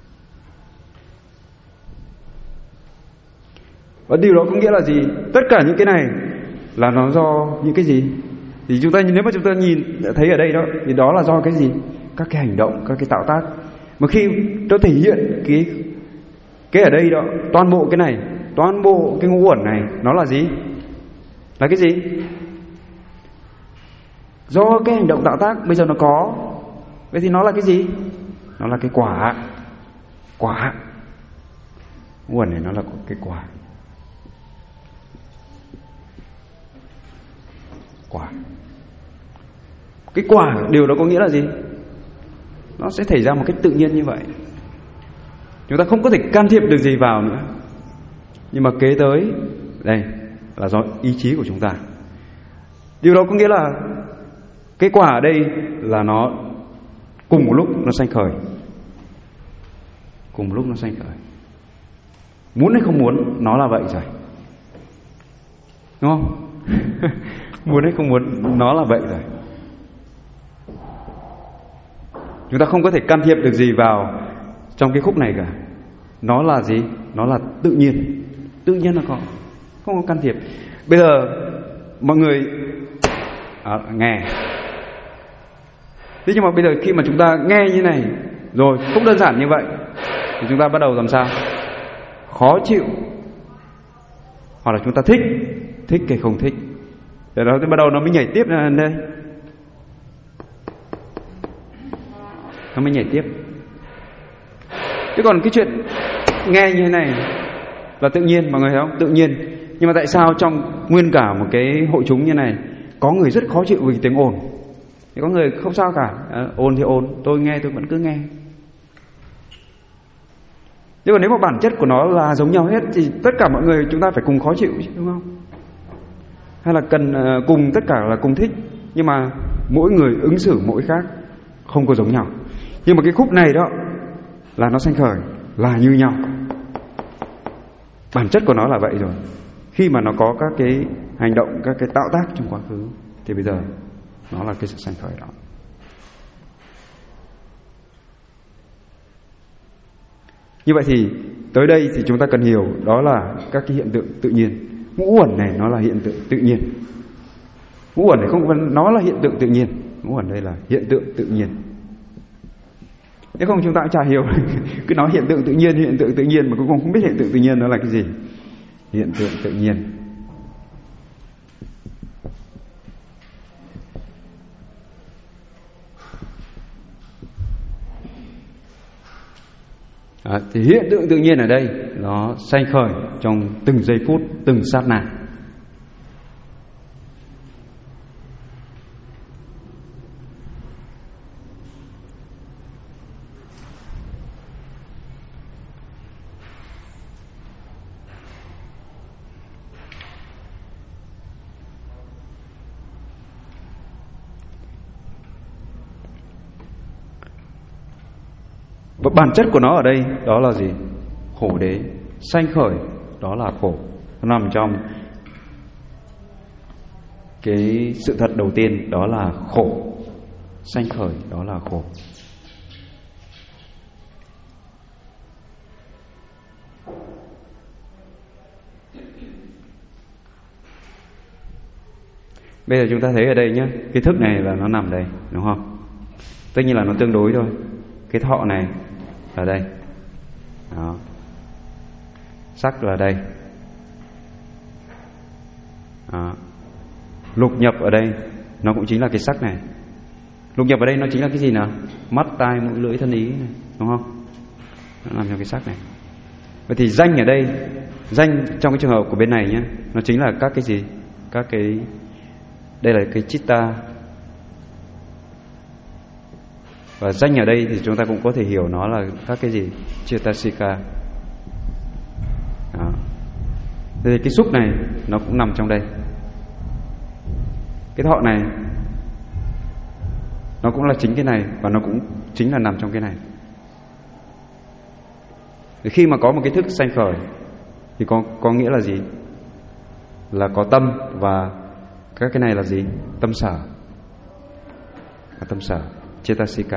Và điều đó có nghĩa là gì? Tất cả những cái này là nó do những cái gì? Thì chúng ta, nếu mà chúng ta nhìn thấy ở đây đó, thì đó là do cái gì? Các cái hành động, các cái tạo tác. Mà khi nó thể hiện cái ở đây đó, toàn bộ cái này, toàn bộ cái ngũ uẩn này, nó là gì? Là cái gì? Do cái hành động tạo tác bây giờ nó có. Vậy thì nó là cái gì? Nó là cái quả. Quả. Ngũ uẩn này nó là cái quả. Quả. Cái quả, điều đó có nghĩa là gì? Nó sẽ xảy ra một cách tự nhiên như vậy. Chúng ta không có thể can thiệp được gì vào nữa. Nhưng mà kế tới đây là do ý chí của chúng ta. Điều đó có nghĩa là cái quả ở đây là nó cùng một lúc nó sanh khởi. Cùng một lúc nó sanh khởi. Muốn hay không muốn nó là vậy rồi. Đúng không? Muốn hay không muốn nó là vậy rồi. Chúng ta không có thể can thiệp được gì vào trong cái khúc này cả. Nó là gì? Nó là tự nhiên. Tự nhiên là có. Không có can thiệp. Bây giờ mọi người nghe. Thế nhưng mà bây giờ khi mà chúng ta nghe như này rồi, không đơn giản như vậy, thì chúng ta bắt đầu làm sao? Khó chịu. Hoặc là chúng ta thích hay không thích. Để đó thì bắt đầu nó mới nhảy tiếp ra đây. Nó mới nhảy tiếp. Chứ còn cái chuyện nghe như thế này là tự nhiên, mọi người thấy không? Tự nhiên. Nhưng mà tại sao trong nguyên cả một cái hội chúng như này có người rất khó chịu vì tiếng ồn, thì có người không sao cả, ồn thì ồn, tôi nghe tôi vẫn cứ nghe. Nhưng mà nếu mà bản chất của nó là giống nhau hết thì tất cả mọi người chúng ta phải cùng khó chịu chứ, đúng không? Hay là cần cùng, tất cả là cùng thích, nhưng mà mỗi người ứng xử mỗi khác, không có giống nhau. Nhưng mà cái khúc này đó là nó sanh khởi là như nhau. Bản chất của nó là vậy rồi. Khi mà nó có các cái hành động, các cái tạo tác trong quá khứ, thì bây giờ nó là cái sự sanh khởi đó. Như vậy thì tới đây thì chúng ta cần hiểu đó là các cái hiện tượng tự nhiên. Ngũ uẩn này nó là hiện tượng tự nhiên. Ngũ uẩn này không phải, nó là hiện tượng tự nhiên. Ngũ uẩn đây là hiện tượng tự nhiên. Nếu không chúng ta cũng chả hiểu. Cứ nói hiện tượng tự nhiên mà cuối cùng không biết hiện tượng tự nhiên nó là cái gì. Hiện tượng tự nhiên. Thì hiện tượng tự nhiên ở đây nó sanh khởi trong từng giây phút, từng sát na. Và bản chất của nó ở đây đó là gì? Khổ đế. Sanh khởi đó là khổ. Nó nằm trong cái sự thật đầu tiên đó là khổ. Sanh khởi đó là khổ. Bây giờ chúng ta thấy ở đây nhé, cái thức này là nó nằm đây, đúng không? Tất nhiên là nó tương đối thôi. Cái thọ này ở đây, đó. Sắc là đây, đó. Lục nhập ở đây nó cũng chính là cái sắc này. Lục nhập ở đây nó chính là cái gì nào? Mắt, tai, mũi, lưỡi, thân, ý này, đúng không? Nó nằm trong cái sắc này. Vậy thì danh ở đây, danh trong cái trường hợp của bên này nhé, nó chính là các cái gì? Các cái, đây là cái chitta. Và danh ở đây thì chúng ta cũng có thể hiểu nó là các cái gì? Cetasika. Đó. Thì cái xúc này nó cũng nằm trong đây. Cái thọ này nó cũng là chính cái này, và nó cũng chính là nằm trong cái này. Thì khi mà có một cái thức sanh khởi thì có nghĩa là gì? Là có tâm, và các cái này là gì? Tâm sở. Tâm sở, Cetasika.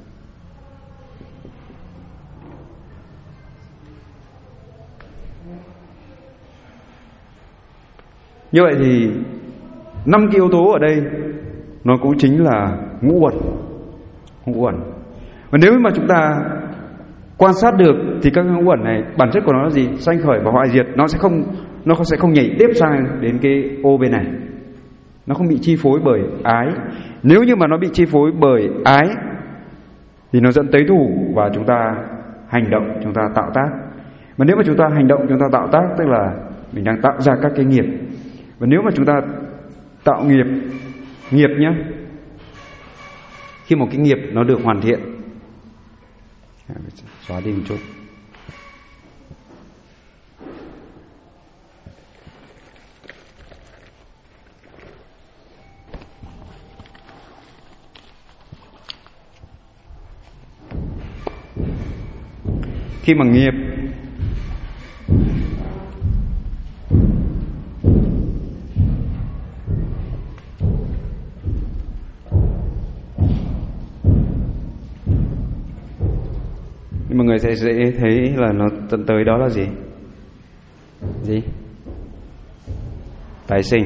Như vậy thì 5 cái yếu tố ở đây nó cũng chính là ngũ uẩn. Ngũ uẩn. Và nếu mà chúng ta quan sát được thì các ngũ uẩn này bản chất của nó là gì? Sanh khởi và hoại diệt. Nó sẽ không nhảy tiếp sang đến cái ô bên này. Nó không bị chi phối bởi ái. Nếu như mà nó bị chi phối bởi ái thì nó dẫn tới thủ và chúng ta hành động, chúng ta tạo tác. Mà nếu mà chúng ta hành động, chúng ta tạo tác, tức là mình đang tạo ra các cái nghiệp. Và nếu mà chúng ta tạo nghiệp nhé, khi một cái nghiệp nó được hoàn thiện, xóa đi một chút. Khi mà nghiệp mọi người sẽ thấy là nó tận tới đó là gì? Gì? Tái sinh.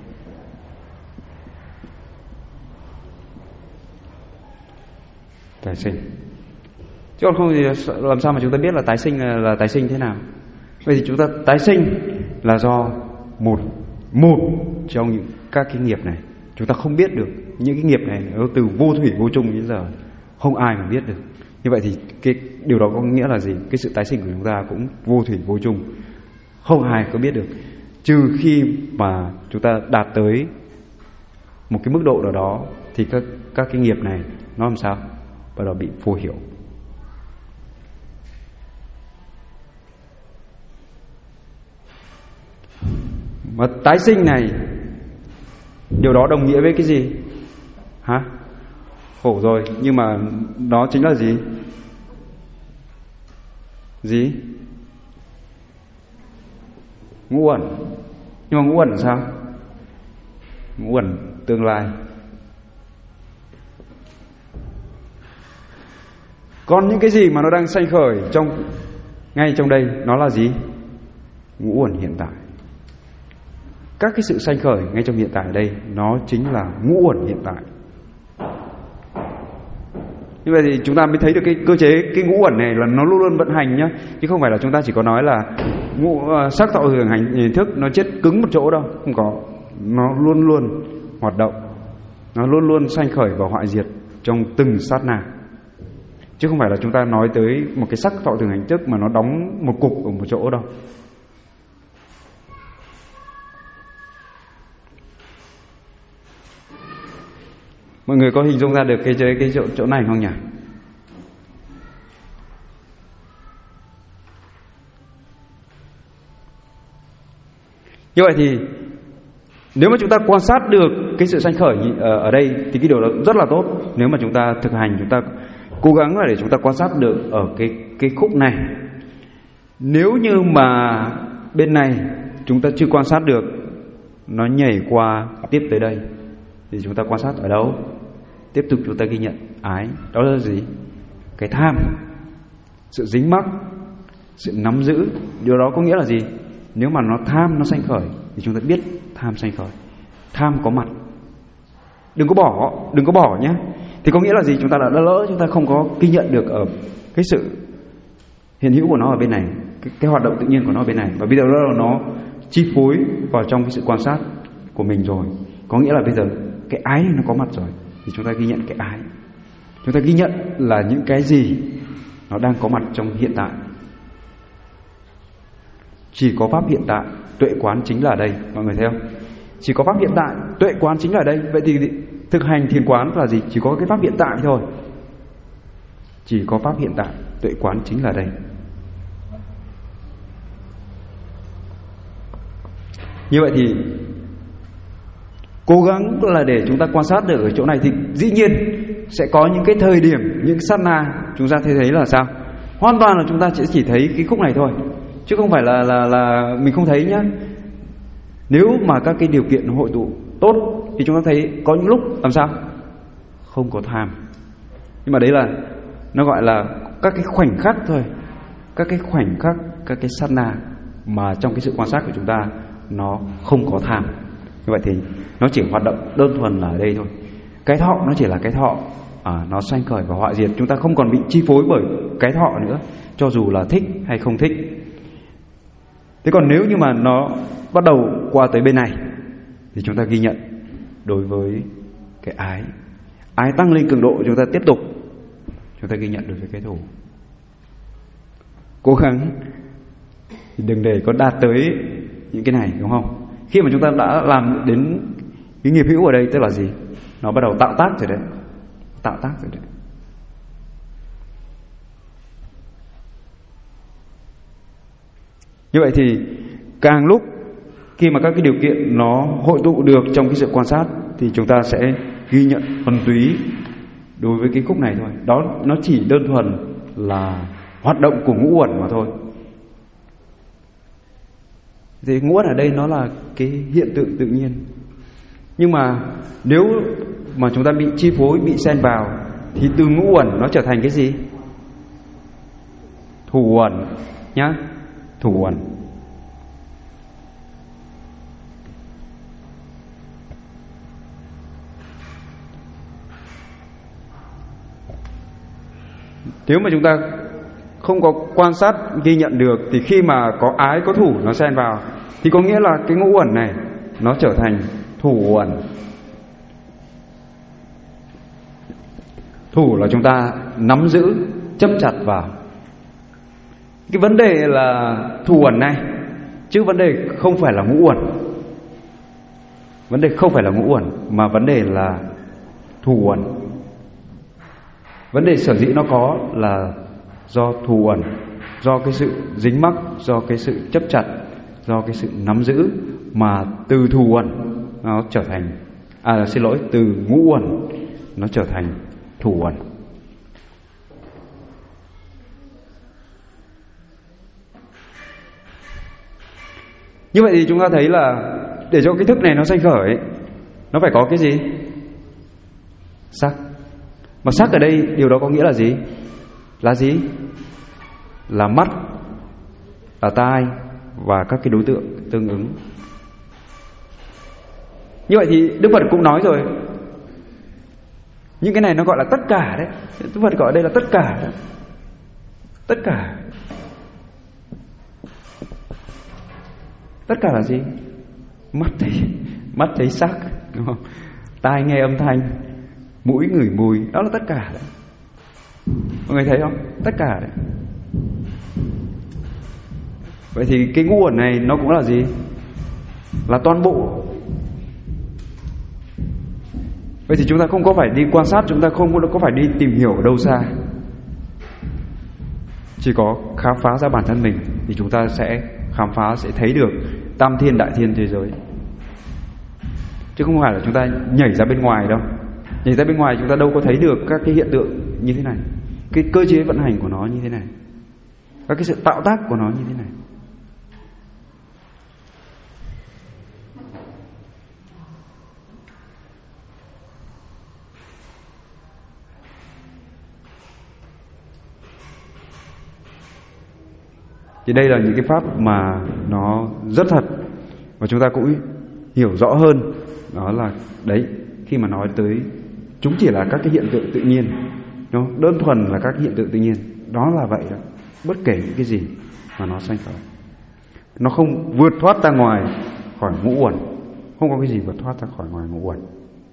Tái sinh. Chứ còn không thì làm sao mà chúng ta biết là tái sinh là tái sinh thế nào? Vậy thì chúng ta tái sinh là do một trong những các cái nghiệp này. Chúng ta không biết được những cái nghiệp này nó từ vô thủy vô chung đến giờ không ai mà biết được. Như vậy thì cái điều đó có nghĩa là gì? Cái sự tái sinh của chúng ta cũng vô thủy vô chung, không ai có biết được, trừ khi mà chúng ta đạt tới một cái mức độ nào đó thì các cái nghiệp này nó làm sao? Bắt đầu bị phô hiểu. Mà tái sinh này, điều đó đồng nghĩa với cái gì? Hả? Khổ rồi, nhưng mà đó chính là gì? Gì? Ngũ uẩn. Nhưng mà ngũ uẩn là sao? Ngũ uẩn tương lai. Còn những cái gì mà nó đang sanh khởi ngay trong đây, nó là gì? Ngũ uẩn hiện tại. Các cái sự sanh khởi ngay trong hiện tại ở đây, nó chính là ngũ uẩn hiện tại. Như vậy thì chúng ta mới thấy được cái cơ chế, cái ngũ uẩn này là nó luôn luôn vận hành nhá, chứ không phải là chúng ta chỉ có nói là sắc thọ hưởng hành hình thức nó chết cứng một chỗ đâu, không có. Nó luôn luôn hoạt động, nó luôn luôn sanh khởi và hoại diệt trong từng sát na, chứ không phải là chúng ta nói tới một cái sắc thọ thường hành thức mà nó đóng một cục ở một chỗ đâu. Mọi người có hình dung ra được cái chỗ này không nhỉ? Như vậy thì nếu mà chúng ta quan sát được cái sự sanh khởi ở đây thì cái điều đó rất là tốt. Nếu mà chúng ta thực hành, chúng ta cố gắng là để chúng ta quan sát được ở cái khúc này. Nếu như mà bên này chúng ta chưa quan sát được nó nhảy qua tiếp tới đây thì chúng ta quan sát ở đâu? Tiếp tục chúng ta ghi nhận ái. Đó là gì? Cái tham, sự dính mắc, sự nắm giữ. Điều đó có nghĩa là gì? Nếu mà nó tham nó sanh khởi thì chúng ta biết tham sanh khởi. Tham có mặt, đừng có bỏ nhé. Thì có nghĩa là gì? Chúng ta đã lỡ, chúng ta không có ghi nhận được ở cái sự hiện hữu của nó ở bên này, cái hoạt động tự nhiên của nó ở bên này. Và bây giờ nó chi phối vào trong cái sự quan sát của mình rồi. Có nghĩa là bây giờ cái ái nó có mặt rồi thì chúng ta ghi nhận cái ái. Chúng ta ghi nhận là những cái gì nó đang có mặt trong hiện tại. Chỉ có pháp hiện tại, tuệ quán chính là ở đây. Mọi người thấy không? Chỉ có pháp hiện tại, tuệ quán chính là ở đây. Vậy thì thực hành thiền quán là gì? Chỉ có cái pháp hiện tại thôi. Chỉ có pháp hiện tại, tuệ quán chính là ở đây. Như vậy thì cố gắng là để chúng ta quan sát được ở chỗ này. Thì dĩ nhiên sẽ có những cái thời điểm, những sát na chúng ta thấy là sao? Hoàn toàn là chúng ta chỉ thấy cái khúc này thôi, chứ không phải là mình không thấy nhá. Nếu mà các cái điều kiện hội tụ tốt thì chúng ta thấy có những lúc làm sao? Không có tham. Nhưng mà đấy là nó gọi là các cái khoảnh khắc thôi. Các cái khoảnh khắc, các cái sát na mà trong cái sự quan sát của chúng ta nó không có tham. Như vậy thì nó chỉ hoạt động đơn thuần là ở đây thôi. Cái thọ nó chỉ là cái thọ, nó sanh khởi và hoại diệt. Chúng ta không còn bị chi phối bởi cái thọ nữa, cho dù là thích hay không thích. Thế còn nếu như mà nó bắt đầu qua tới bên này thì chúng ta ghi nhận đối với cái ái. Ái tăng lên cường độ, chúng ta tiếp tục, chúng ta ghi nhận đối với cái thủ. Cố gắng đừng để có đạt tới những cái này, đúng không? Khi mà chúng ta đã làm đến cái nghiệp hữu ở đây, tức là gì? Nó bắt đầu tạo tác rồi đấy. Tạo tác rồi đấy. Như vậy thì càng lúc khi mà các cái điều kiện nó hội tụ được trong cái sự quan sát thì chúng ta sẽ ghi nhận thuần túy đối với cái khúc này thôi. Đó nó chỉ đơn thuần là hoạt động của ngũ uẩn mà thôi. Thì ngũ uẩn ở đây nó là cái hiện tượng tự nhiên. Nhưng mà nếu mà chúng ta bị chi phối, bị xen vào thì từ ngũ uẩn nó trở thành cái gì? Thủ uẩn nhá, thủ uẩn. Nếu mà chúng ta không có quan sát ghi nhận được thì khi mà có ái có thủ nó xen vào thì có nghĩa là cái ngũ uẩn này nó trở thành thủ uẩn. Thủ là chúng ta nắm giữ, chấp chặt vào. Cái vấn đề là thủ uẩn này, chứ vấn đề không phải là ngũ uẩn. Vấn đề không phải là ngũ uẩn mà vấn đề là thủ uẩn. Vấn đề sở dĩ nó có là do thủ uẩn, do cái sự dính mắc, do cái sự chấp chặt, do cái sự nắm giữ mà từ thủ uẩn nó trở thành từ ngũ uẩn nó trở thành thủ uẩn. Như vậy thì chúng ta thấy là để cho cái thức này nó sanh khởi nó phải có cái gì? Sắc. Mà sắc ở đây điều đó có nghĩa là gì? Là gì? Là mắt, là tai và các cái đối tượng tương ứng. Như vậy thì Đức Phật cũng nói rồi, những cái này nó gọi là tất cả đấy. Đức Phật gọi ở đây là tất cả đấy. Tất cả. Tất cả là gì? Mắt thấy sắc, đúng không? Tai nghe âm thanh, mũi ngửi mùi, đó là tất cả đấy. Mọi người thấy không? Tất cả đấy. Vậy thì cái ngũ uẩn này nó cũng là gì? Là toàn bộ. Vậy thì chúng ta không có phải đi quan sát, chúng ta không có phải đi tìm hiểu ở đâu xa. Chỉ có khám phá ra bản thân mình thì chúng ta sẽ khám phá, sẽ thấy được tam thiên đại thiên thế giới. Chứ không phải là chúng ta nhảy ra bên ngoài đâu. Nhảy ra bên ngoài chúng ta đâu có thấy được các cái hiện tượng như thế này, cái cơ chế vận hành của nó như thế này, các cái sự tạo tác của nó như thế này. Thì đây là những cái pháp mà nó rất thật, và chúng ta cũng hiểu rõ hơn. Đó là đấy, khi mà nói tới chúng chỉ là các cái hiện tượng tự nhiên, nó đơn thuần là các hiện tượng tự nhiên. Đó là vậy đó. Bất kể những cái gì mà nó sanh khởi, nó không vượt thoát ra ngoài khỏi ngũ uẩn. Không có cái gì vượt thoát ra khỏi ngoài ngũ uẩn.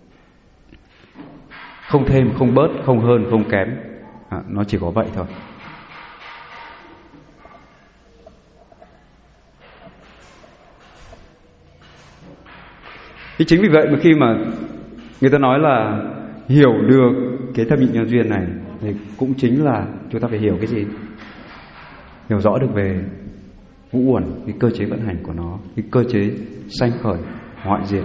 Không thêm, không bớt, không hơn, không kém. Nó chỉ có vậy thôi. Thì chính vì vậy mà khi mà người ta nói là hiểu được cái thập nhị nhân duyên này, thì cũng chính là chúng ta phải hiểu cái gì? Hiểu rõ được về ngũ uẩn, cái cơ chế vận hành của nó, cái cơ chế sanh khởi, hoại diệt.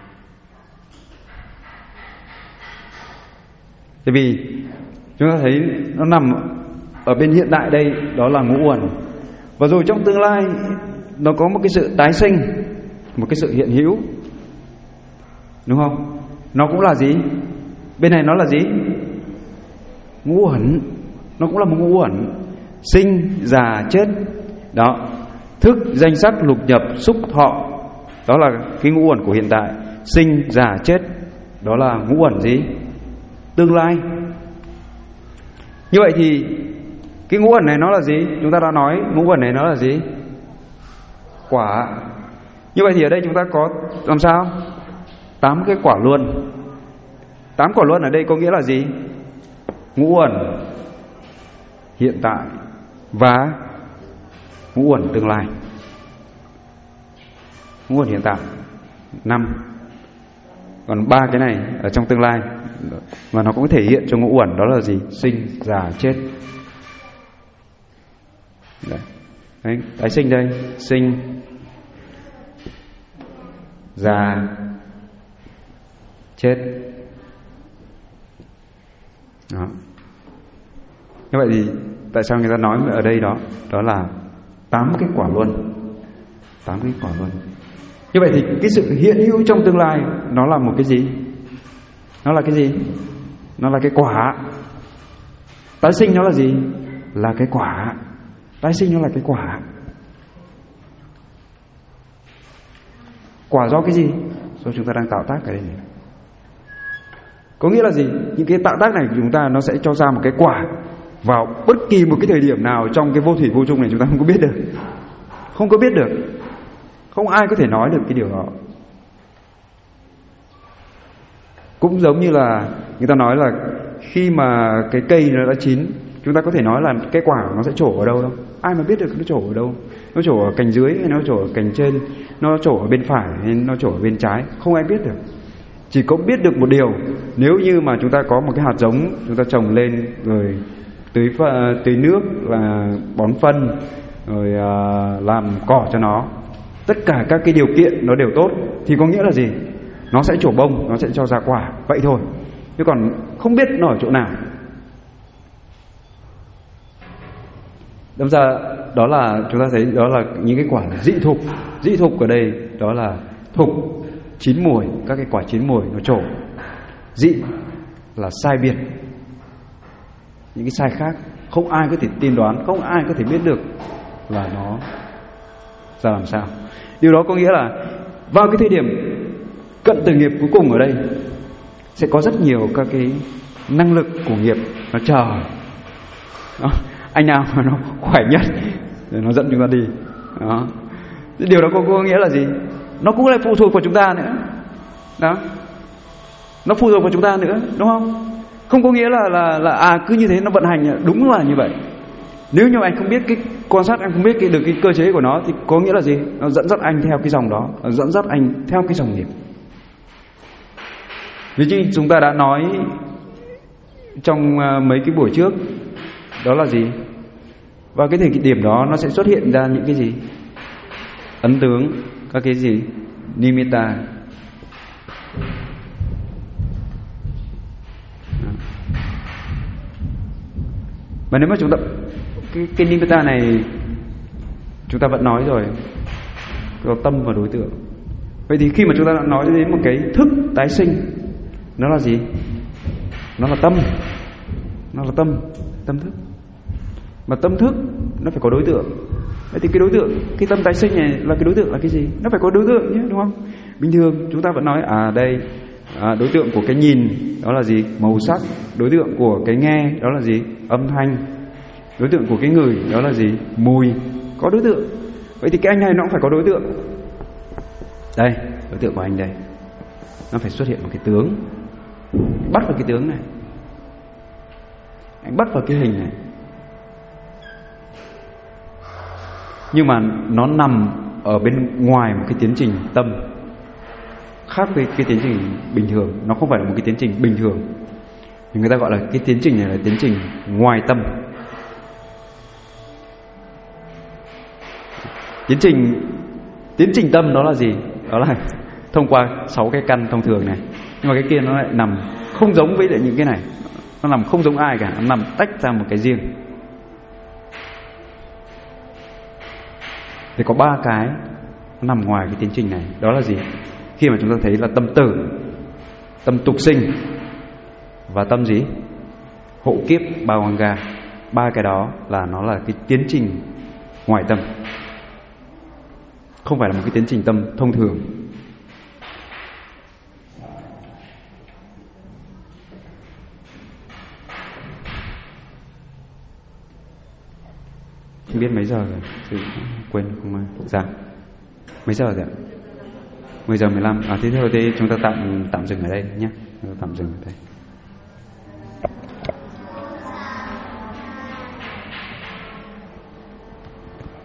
Tại vì chúng ta thấy nó nằm ở bên hiện tại đây, đó là ngũ uẩn. Và rồi trong tương lai nó có một cái sự tái sinh, một cái sự hiện hữu, đúng không? Nó cũng là gì? Bên này nó là gì? Ngũ uẩn. Nó cũng là một ngũ uẩn. Sinh, già, chết. Đó. Thức, danh sắc, lục nhập, xúc, thọ. Đó là cái ngũ uẩn của hiện tại. Sinh, già, chết. Đó là ngũ uẩn gì? Tương lai. Như vậy thì cái ngũ uẩn này nó là gì? Chúng ta đã nói ngũ uẩn này nó là gì? Quả. Như vậy thì ở đây chúng ta có làm sao? 8 cái quả luân. 8 quả luân ở đây có nghĩa là gì? Ngũ uẩn hiện tại và ngũ uẩn tương lai. Ngũ uẩn hiện tại 5, còn 3 cái này ở trong tương lai, và nó cũng thể hiện cho ngũ uẩn đó là gì? Sinh, già, chết. Đấy, tái sinh đây, sinh, già, chết. Đó. Như vậy thì tại sao người ta nói ở đây đó? Đó là 8 cái quả luân. 8 cái quả luân. Như vậy thì cái sự hiện hữu trong tương lai nó là một cái gì? Nó là cái gì? Nó là cái quả. Tái sinh nó là gì? Là cái quả. Tái sinh nó là cái quả. Quả do cái gì? Do chúng ta đang tạo tác cái đây này. Có nghĩa là gì? Những cái tạo tác này của chúng ta nó sẽ cho ra một cái quả vào bất kỳ một cái thời điểm nào trong cái vô thủy vô chung này, chúng ta không có biết được. Không có biết được. Không ai có thể nói được cái điều đó. Cũng giống như là người ta nói là khi mà cái cây nó đã chín, chúng ta có thể nói là cái quả nó sẽ trổ ở đâu đâu. Ai mà biết được nó trổ ở đâu? Nó trổ ở cành dưới hay nó trổ ở cành trên, nó trổ ở bên phải hay nó trổ ở bên trái? Không ai biết được. Chỉ có biết được một điều, nếu như mà chúng ta có một cái hạt giống, chúng ta trồng lên rồi tưới nước, là bón phân, rồi làm cỏ cho nó, tất cả các cái điều kiện nó đều tốt, thì có nghĩa là gì? Nó sẽ trổ bông, nó sẽ cho ra quả, vậy thôi. Chứ còn không biết nó ở chỗ nào. Đâm ra đó là chúng ta thấy đó là những cái quả dị thục. Dị thục ở đây đó là thục, chín mùi, các cái quả chín mùi nó trổ. Dị là sai biệt, những cái sai khác, không ai có thể tiên đoán, không ai có thể biết được là nó ra làm sao. Điều đó có nghĩa là vào cái thời điểm cận tử nghiệp cuối cùng ở đây sẽ có rất nhiều các cái năng lực của nghiệp nó chờ đó. Anh nào mà nó khỏe nhất để nó dẫn chúng ta đi đó. Điều đó có nghĩa là gì? Nó cũng lại phụ thuộc vào chúng ta nữa đó. Nó phụ thuộc vào chúng ta nữa, đúng không? Không có nghĩa là cứ như thế nó vận hành, đúng là như vậy. Nếu như anh không biết cái quan sát, anh không biết được cái cơ chế của nó, thì có nghĩa là gì? Nó dẫn dắt anh theo cái dòng đó, nó dẫn dắt anh theo cái dòng nghiệp. Vì như chúng ta đã nói trong mấy cái buổi trước, đó là gì? Vào cái thời điểm đó nó sẽ xuất hiện ra những cái gì? Ấn tướng, các cái gì? Nimitta. Mà nếu mà chúng ta cái nimitta này chúng ta vẫn nói rồi, có tâm và đối tượng. Vậy thì khi mà chúng ta đã nói đến một cái thức tái sinh, nó là gì? Nó là tâm. Nó là tâm thức. Mà tâm thức nó phải có đối tượng. Vậy thì cái đối tượng, cái tâm tái sinh này là cái đối tượng là cái gì? Nó phải có đối tượng nhé, đúng không? Bình thường chúng ta vẫn nói đây đối tượng của cái nhìn đó là gì? Màu sắc. Đối tượng của cái nghe đó là gì? Âm thanh. Đối tượng của cái ngửi đó là gì? Mùi. Có đối tượng. Vậy thì cái anh này nó cũng phải có đối tượng. Đây, đối tượng của anh đây. Nó phải xuất hiện một cái tướng. Bắt vào cái tướng này. Anh bắt vào cái hình này. Nhưng mà nó nằm ở bên ngoài một cái tiến trình tâm, khác với cái tiến trình bình thường. Nó không phải là một cái tiến trình bình thường, thì người ta gọi là cái tiến trình này là tiến trình ngoài tâm. Tiến trình tâm đó là gì? Đó là thông qua 6 cái căn thông thường này. Nhưng mà cái kia nó lại nằm không giống với lại những cái này. Nó nằm không giống ai cả, nó nằm tách ra một cái riêng. Thì có 3 cái nó nằm ngoài cái tiến trình này. Đó là gì? Khi mà chúng ta thấy là tâm tử, tâm tục sinh và tâm gì? Hộ kiếp Bhavanga. 3 cái đó là nó là cái tiến trình ngoài tâm, không phải là một cái tiến trình tâm thông thường. Không biết mấy giờ rồi, chứ quên không ra. Mấy giờ rồi ạ? 10 giờ 15. Thế thôi thì chúng ta tạm dừng ở đây nhé. Tạm dừng ở đây.